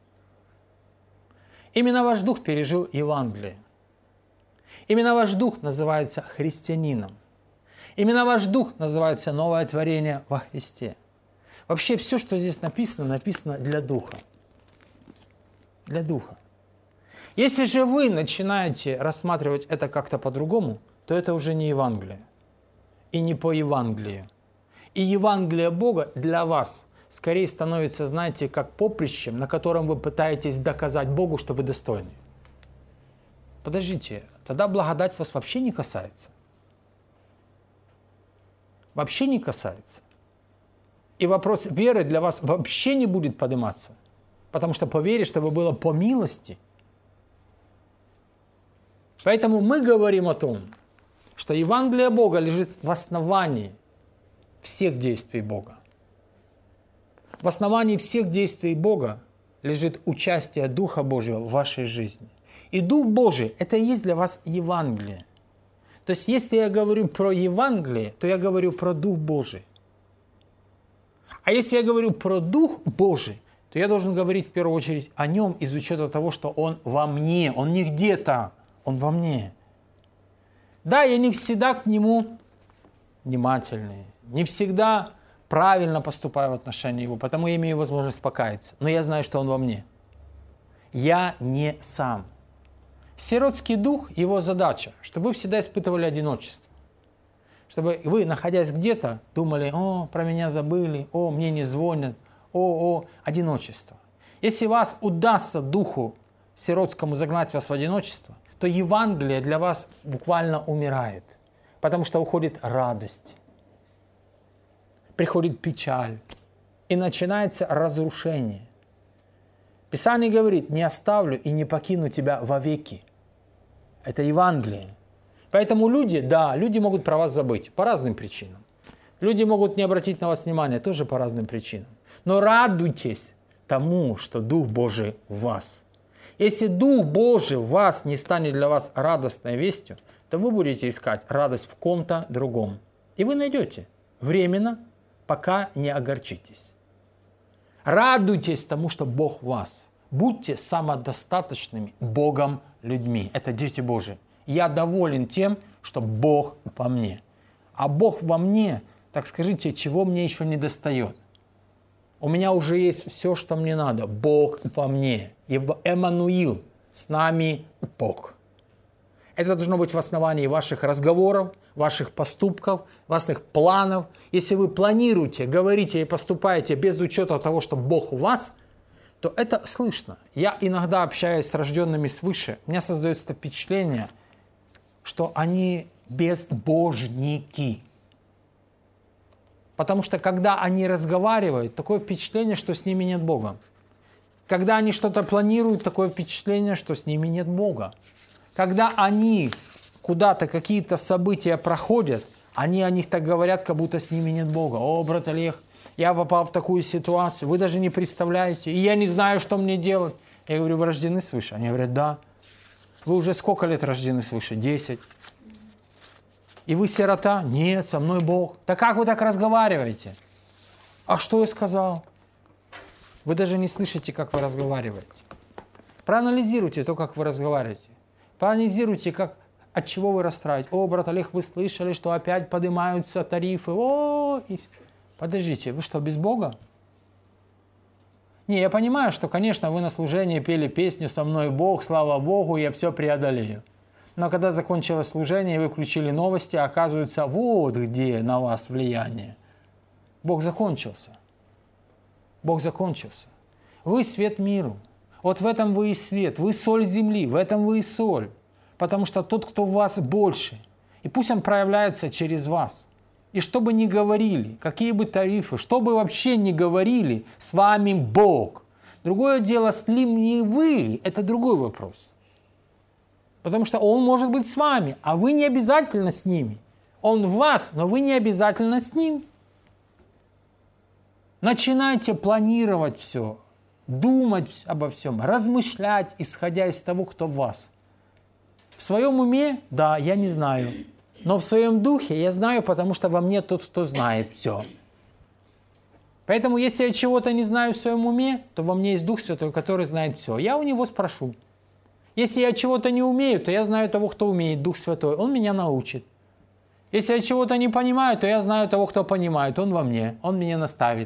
Именно ваш дух пережил Евангелие. Именно ваш дух называется христианином. Именно ваш дух называется новое творение во Христе. Вообще все, что здесь написано, написано для духа. Для духа. Если же вы начинаете рассматривать это как-то по-другому, то это уже не Евангелие. И не по Евангелию. И Евангелие Бога для вас скорее становится, знаете, как поприщем, на котором вы пытаетесь доказать Богу, что вы достойны. Подождите, тогда благодать вас вообще не касается. Вообще не касается. И вопрос веры для вас вообще не будет подниматься. Потому что по вере, чтобы было по милости. Поэтому мы говорим о том, что Евангелие Бога лежит в основании всех действий Бога. В основании всех действий Бога лежит участие Духа Божьего в вашей жизни. И Дух Божий – это и есть для вас Евангелие. То есть, если я говорю про Евангелие, то я говорю про Дух Божий. А если я говорю про Дух Божий, то я должен говорить в первую очередь о Нем из учета того, что Он во мне, Он не где-то, Он во мне. Да, я не всегда к Нему внимательный, не всегда правильно поступаю в отношении Его, потому я имею возможность покаяться. Но я знаю, что Он во мне. Я не сам. Сиротский дух, его задача, чтобы вы всегда испытывали одиночество. Чтобы вы, находясь где-то, думали: о, про меня забыли, о, мне не звонят, одиночество. Если вас удастся духу сиротскому загнать вас в одиночество, то Евангелие для вас буквально умирает, потому что уходит радость, приходит печаль, и начинается разрушение. Писание говорит: не оставлю и не покину тебя вовеки. Это Евангелие. Поэтому люди могут про вас забыть по разным причинам. Люди могут не обратить на вас внимания тоже по разным причинам. Но радуйтесь тому, что Дух Божий в вас. Если Дух Божий в вас не станет для вас радостной вестью, то вы будете искать радость в ком-то другом. И вы найдете временно, пока не огорчитесь. Радуйтесь тому, что Бог в вас. Будьте самодостаточными Богом людьми. Это дети Божии. Я доволен тем, что Бог во мне. А Бог во мне, так скажите, чего мне еще не достает? У меня уже есть все, что мне надо. Бог во мне. Эммануил, с нами Бог. Это должно быть в основании ваших разговоров, ваших поступков, ваших планов. Если вы планируете, говорите и поступаете без учета того, что Бог у вас, то это слышно. Я иногда общаюсь с рожденными свыше, у меня создается впечатление, что они безбожники. Потому что когда они разговаривают, такое впечатление, что с ними нет Бога. Когда они что-то планируют, такое впечатление, что с ними нет Бога. Когда они куда-то какие-то события проходят, они о них так говорят, как будто с ними нет Бога. О, брат Олег, я попал в такую ситуацию, вы даже не представляете, и я не знаю, что мне делать. Я говорю: вы рождены свыше? Они говорят: да. Вы уже сколько лет рождены свыше? 10. И вы сирота? Нет, со мной Бог. Да как вы так разговариваете? А что я сказал? Вы даже не слышите, как вы разговариваете. Проанализируйте то, как вы разговариваете. Проанализируйте, от чего вы расстраиваетесь. О, брат Олег, вы слышали, что опять поднимаются тарифы? Подождите, вы что, без Бога? Не, я понимаю, что, конечно, вы на служении пели песню «Со мной Бог, слава Богу, я все преодолею». Но когда закончилось служение, и вы включили новости, оказывается, вот где на вас влияние. Бог закончился. Бог закончился. Вы свет миру. Вот в этом вы и свет. Вы соль земли, в этом вы и соль. Потому что тот, кто в вас, больше. И пусть он проявляется через вас. И что бы ни говорили, какие бы тарифы, что бы вообще ни говорили, с вами Бог. Другое дело, с ним не вы, это другой вопрос. Потому что Он может быть с вами, а вы не обязательно с ними. Он в вас, но вы не обязательно с Ним. Начинайте планировать все, думать обо всем, размышлять, исходя из того, кто в вас. В своем уме, да, я не знаю. Но в своем духе я знаю, потому что во мне тот, кто знает все. Поэтому, если я чего-то не знаю в своем уме, то во мне есть Дух Святой, который знает все. Я у Него спрошу. Если я чего-то не умею, то я знаю того, кто умеет, Дух Святой. Он меня научит. Если я чего-то не понимаю, то я знаю того, кто понимает. Он во мне, Он меня наставит.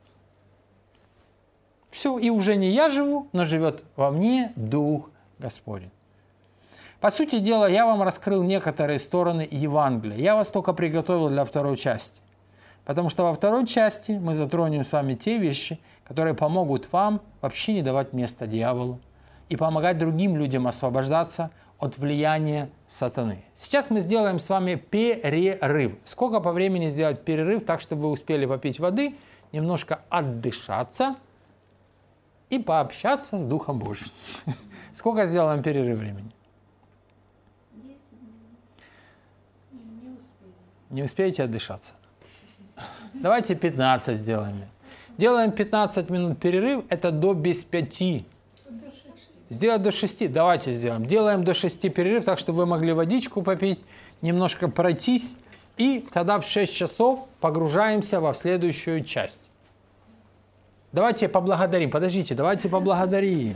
Все, и уже не я живу, но живет во мне Дух Господень. По сути дела, я вам раскрыл некоторые стороны Евангелия. Я вас только приготовил для второй части. Потому что во второй части мы затронем с вами те вещи, которые помогут вам вообще не давать места дьяволу и помогать другим людям освобождаться от влияния сатаны. Сейчас мы сделаем с вами перерыв. Сколько по времени сделать перерыв, так, чтобы вы успели попить воды, немножко отдышаться и пообщаться с Духом Божьим. Сколько сделаем перерыв времени? 10 минут. Не успею. Не успеете отдышаться? Давайте 15 сделаем. Делаем 15 минут перерыв, это до без 5. Сделать до 6. Давайте сделаем. Делаем до 6 перерыв, так, чтобы вы могли водичку попить, немножко пройтись. И тогда в 6 часов погружаемся во следующую часть. Давайте поблагодарим. Подождите, давайте поблагодарим.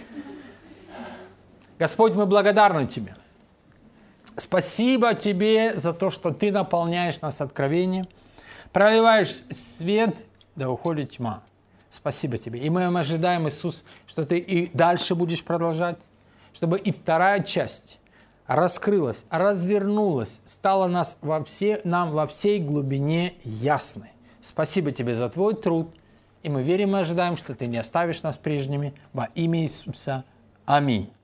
Господь, мы благодарны Тебе. Спасибо Тебе за то, что Ты наполняешь нас откровением, проливаешь свет, да уходит тьма. Спасибо Тебе. И мы ожидаем, Иисус, что Ты и дальше будешь продолжать, чтобы и вторая часть раскрылась, развернулась, стала нам во всей глубине ясной. Спасибо Тебе за Твой труд. И мы верим и ожидаем, что Ты не оставишь нас прежними. Во имя Иисуса. Аминь.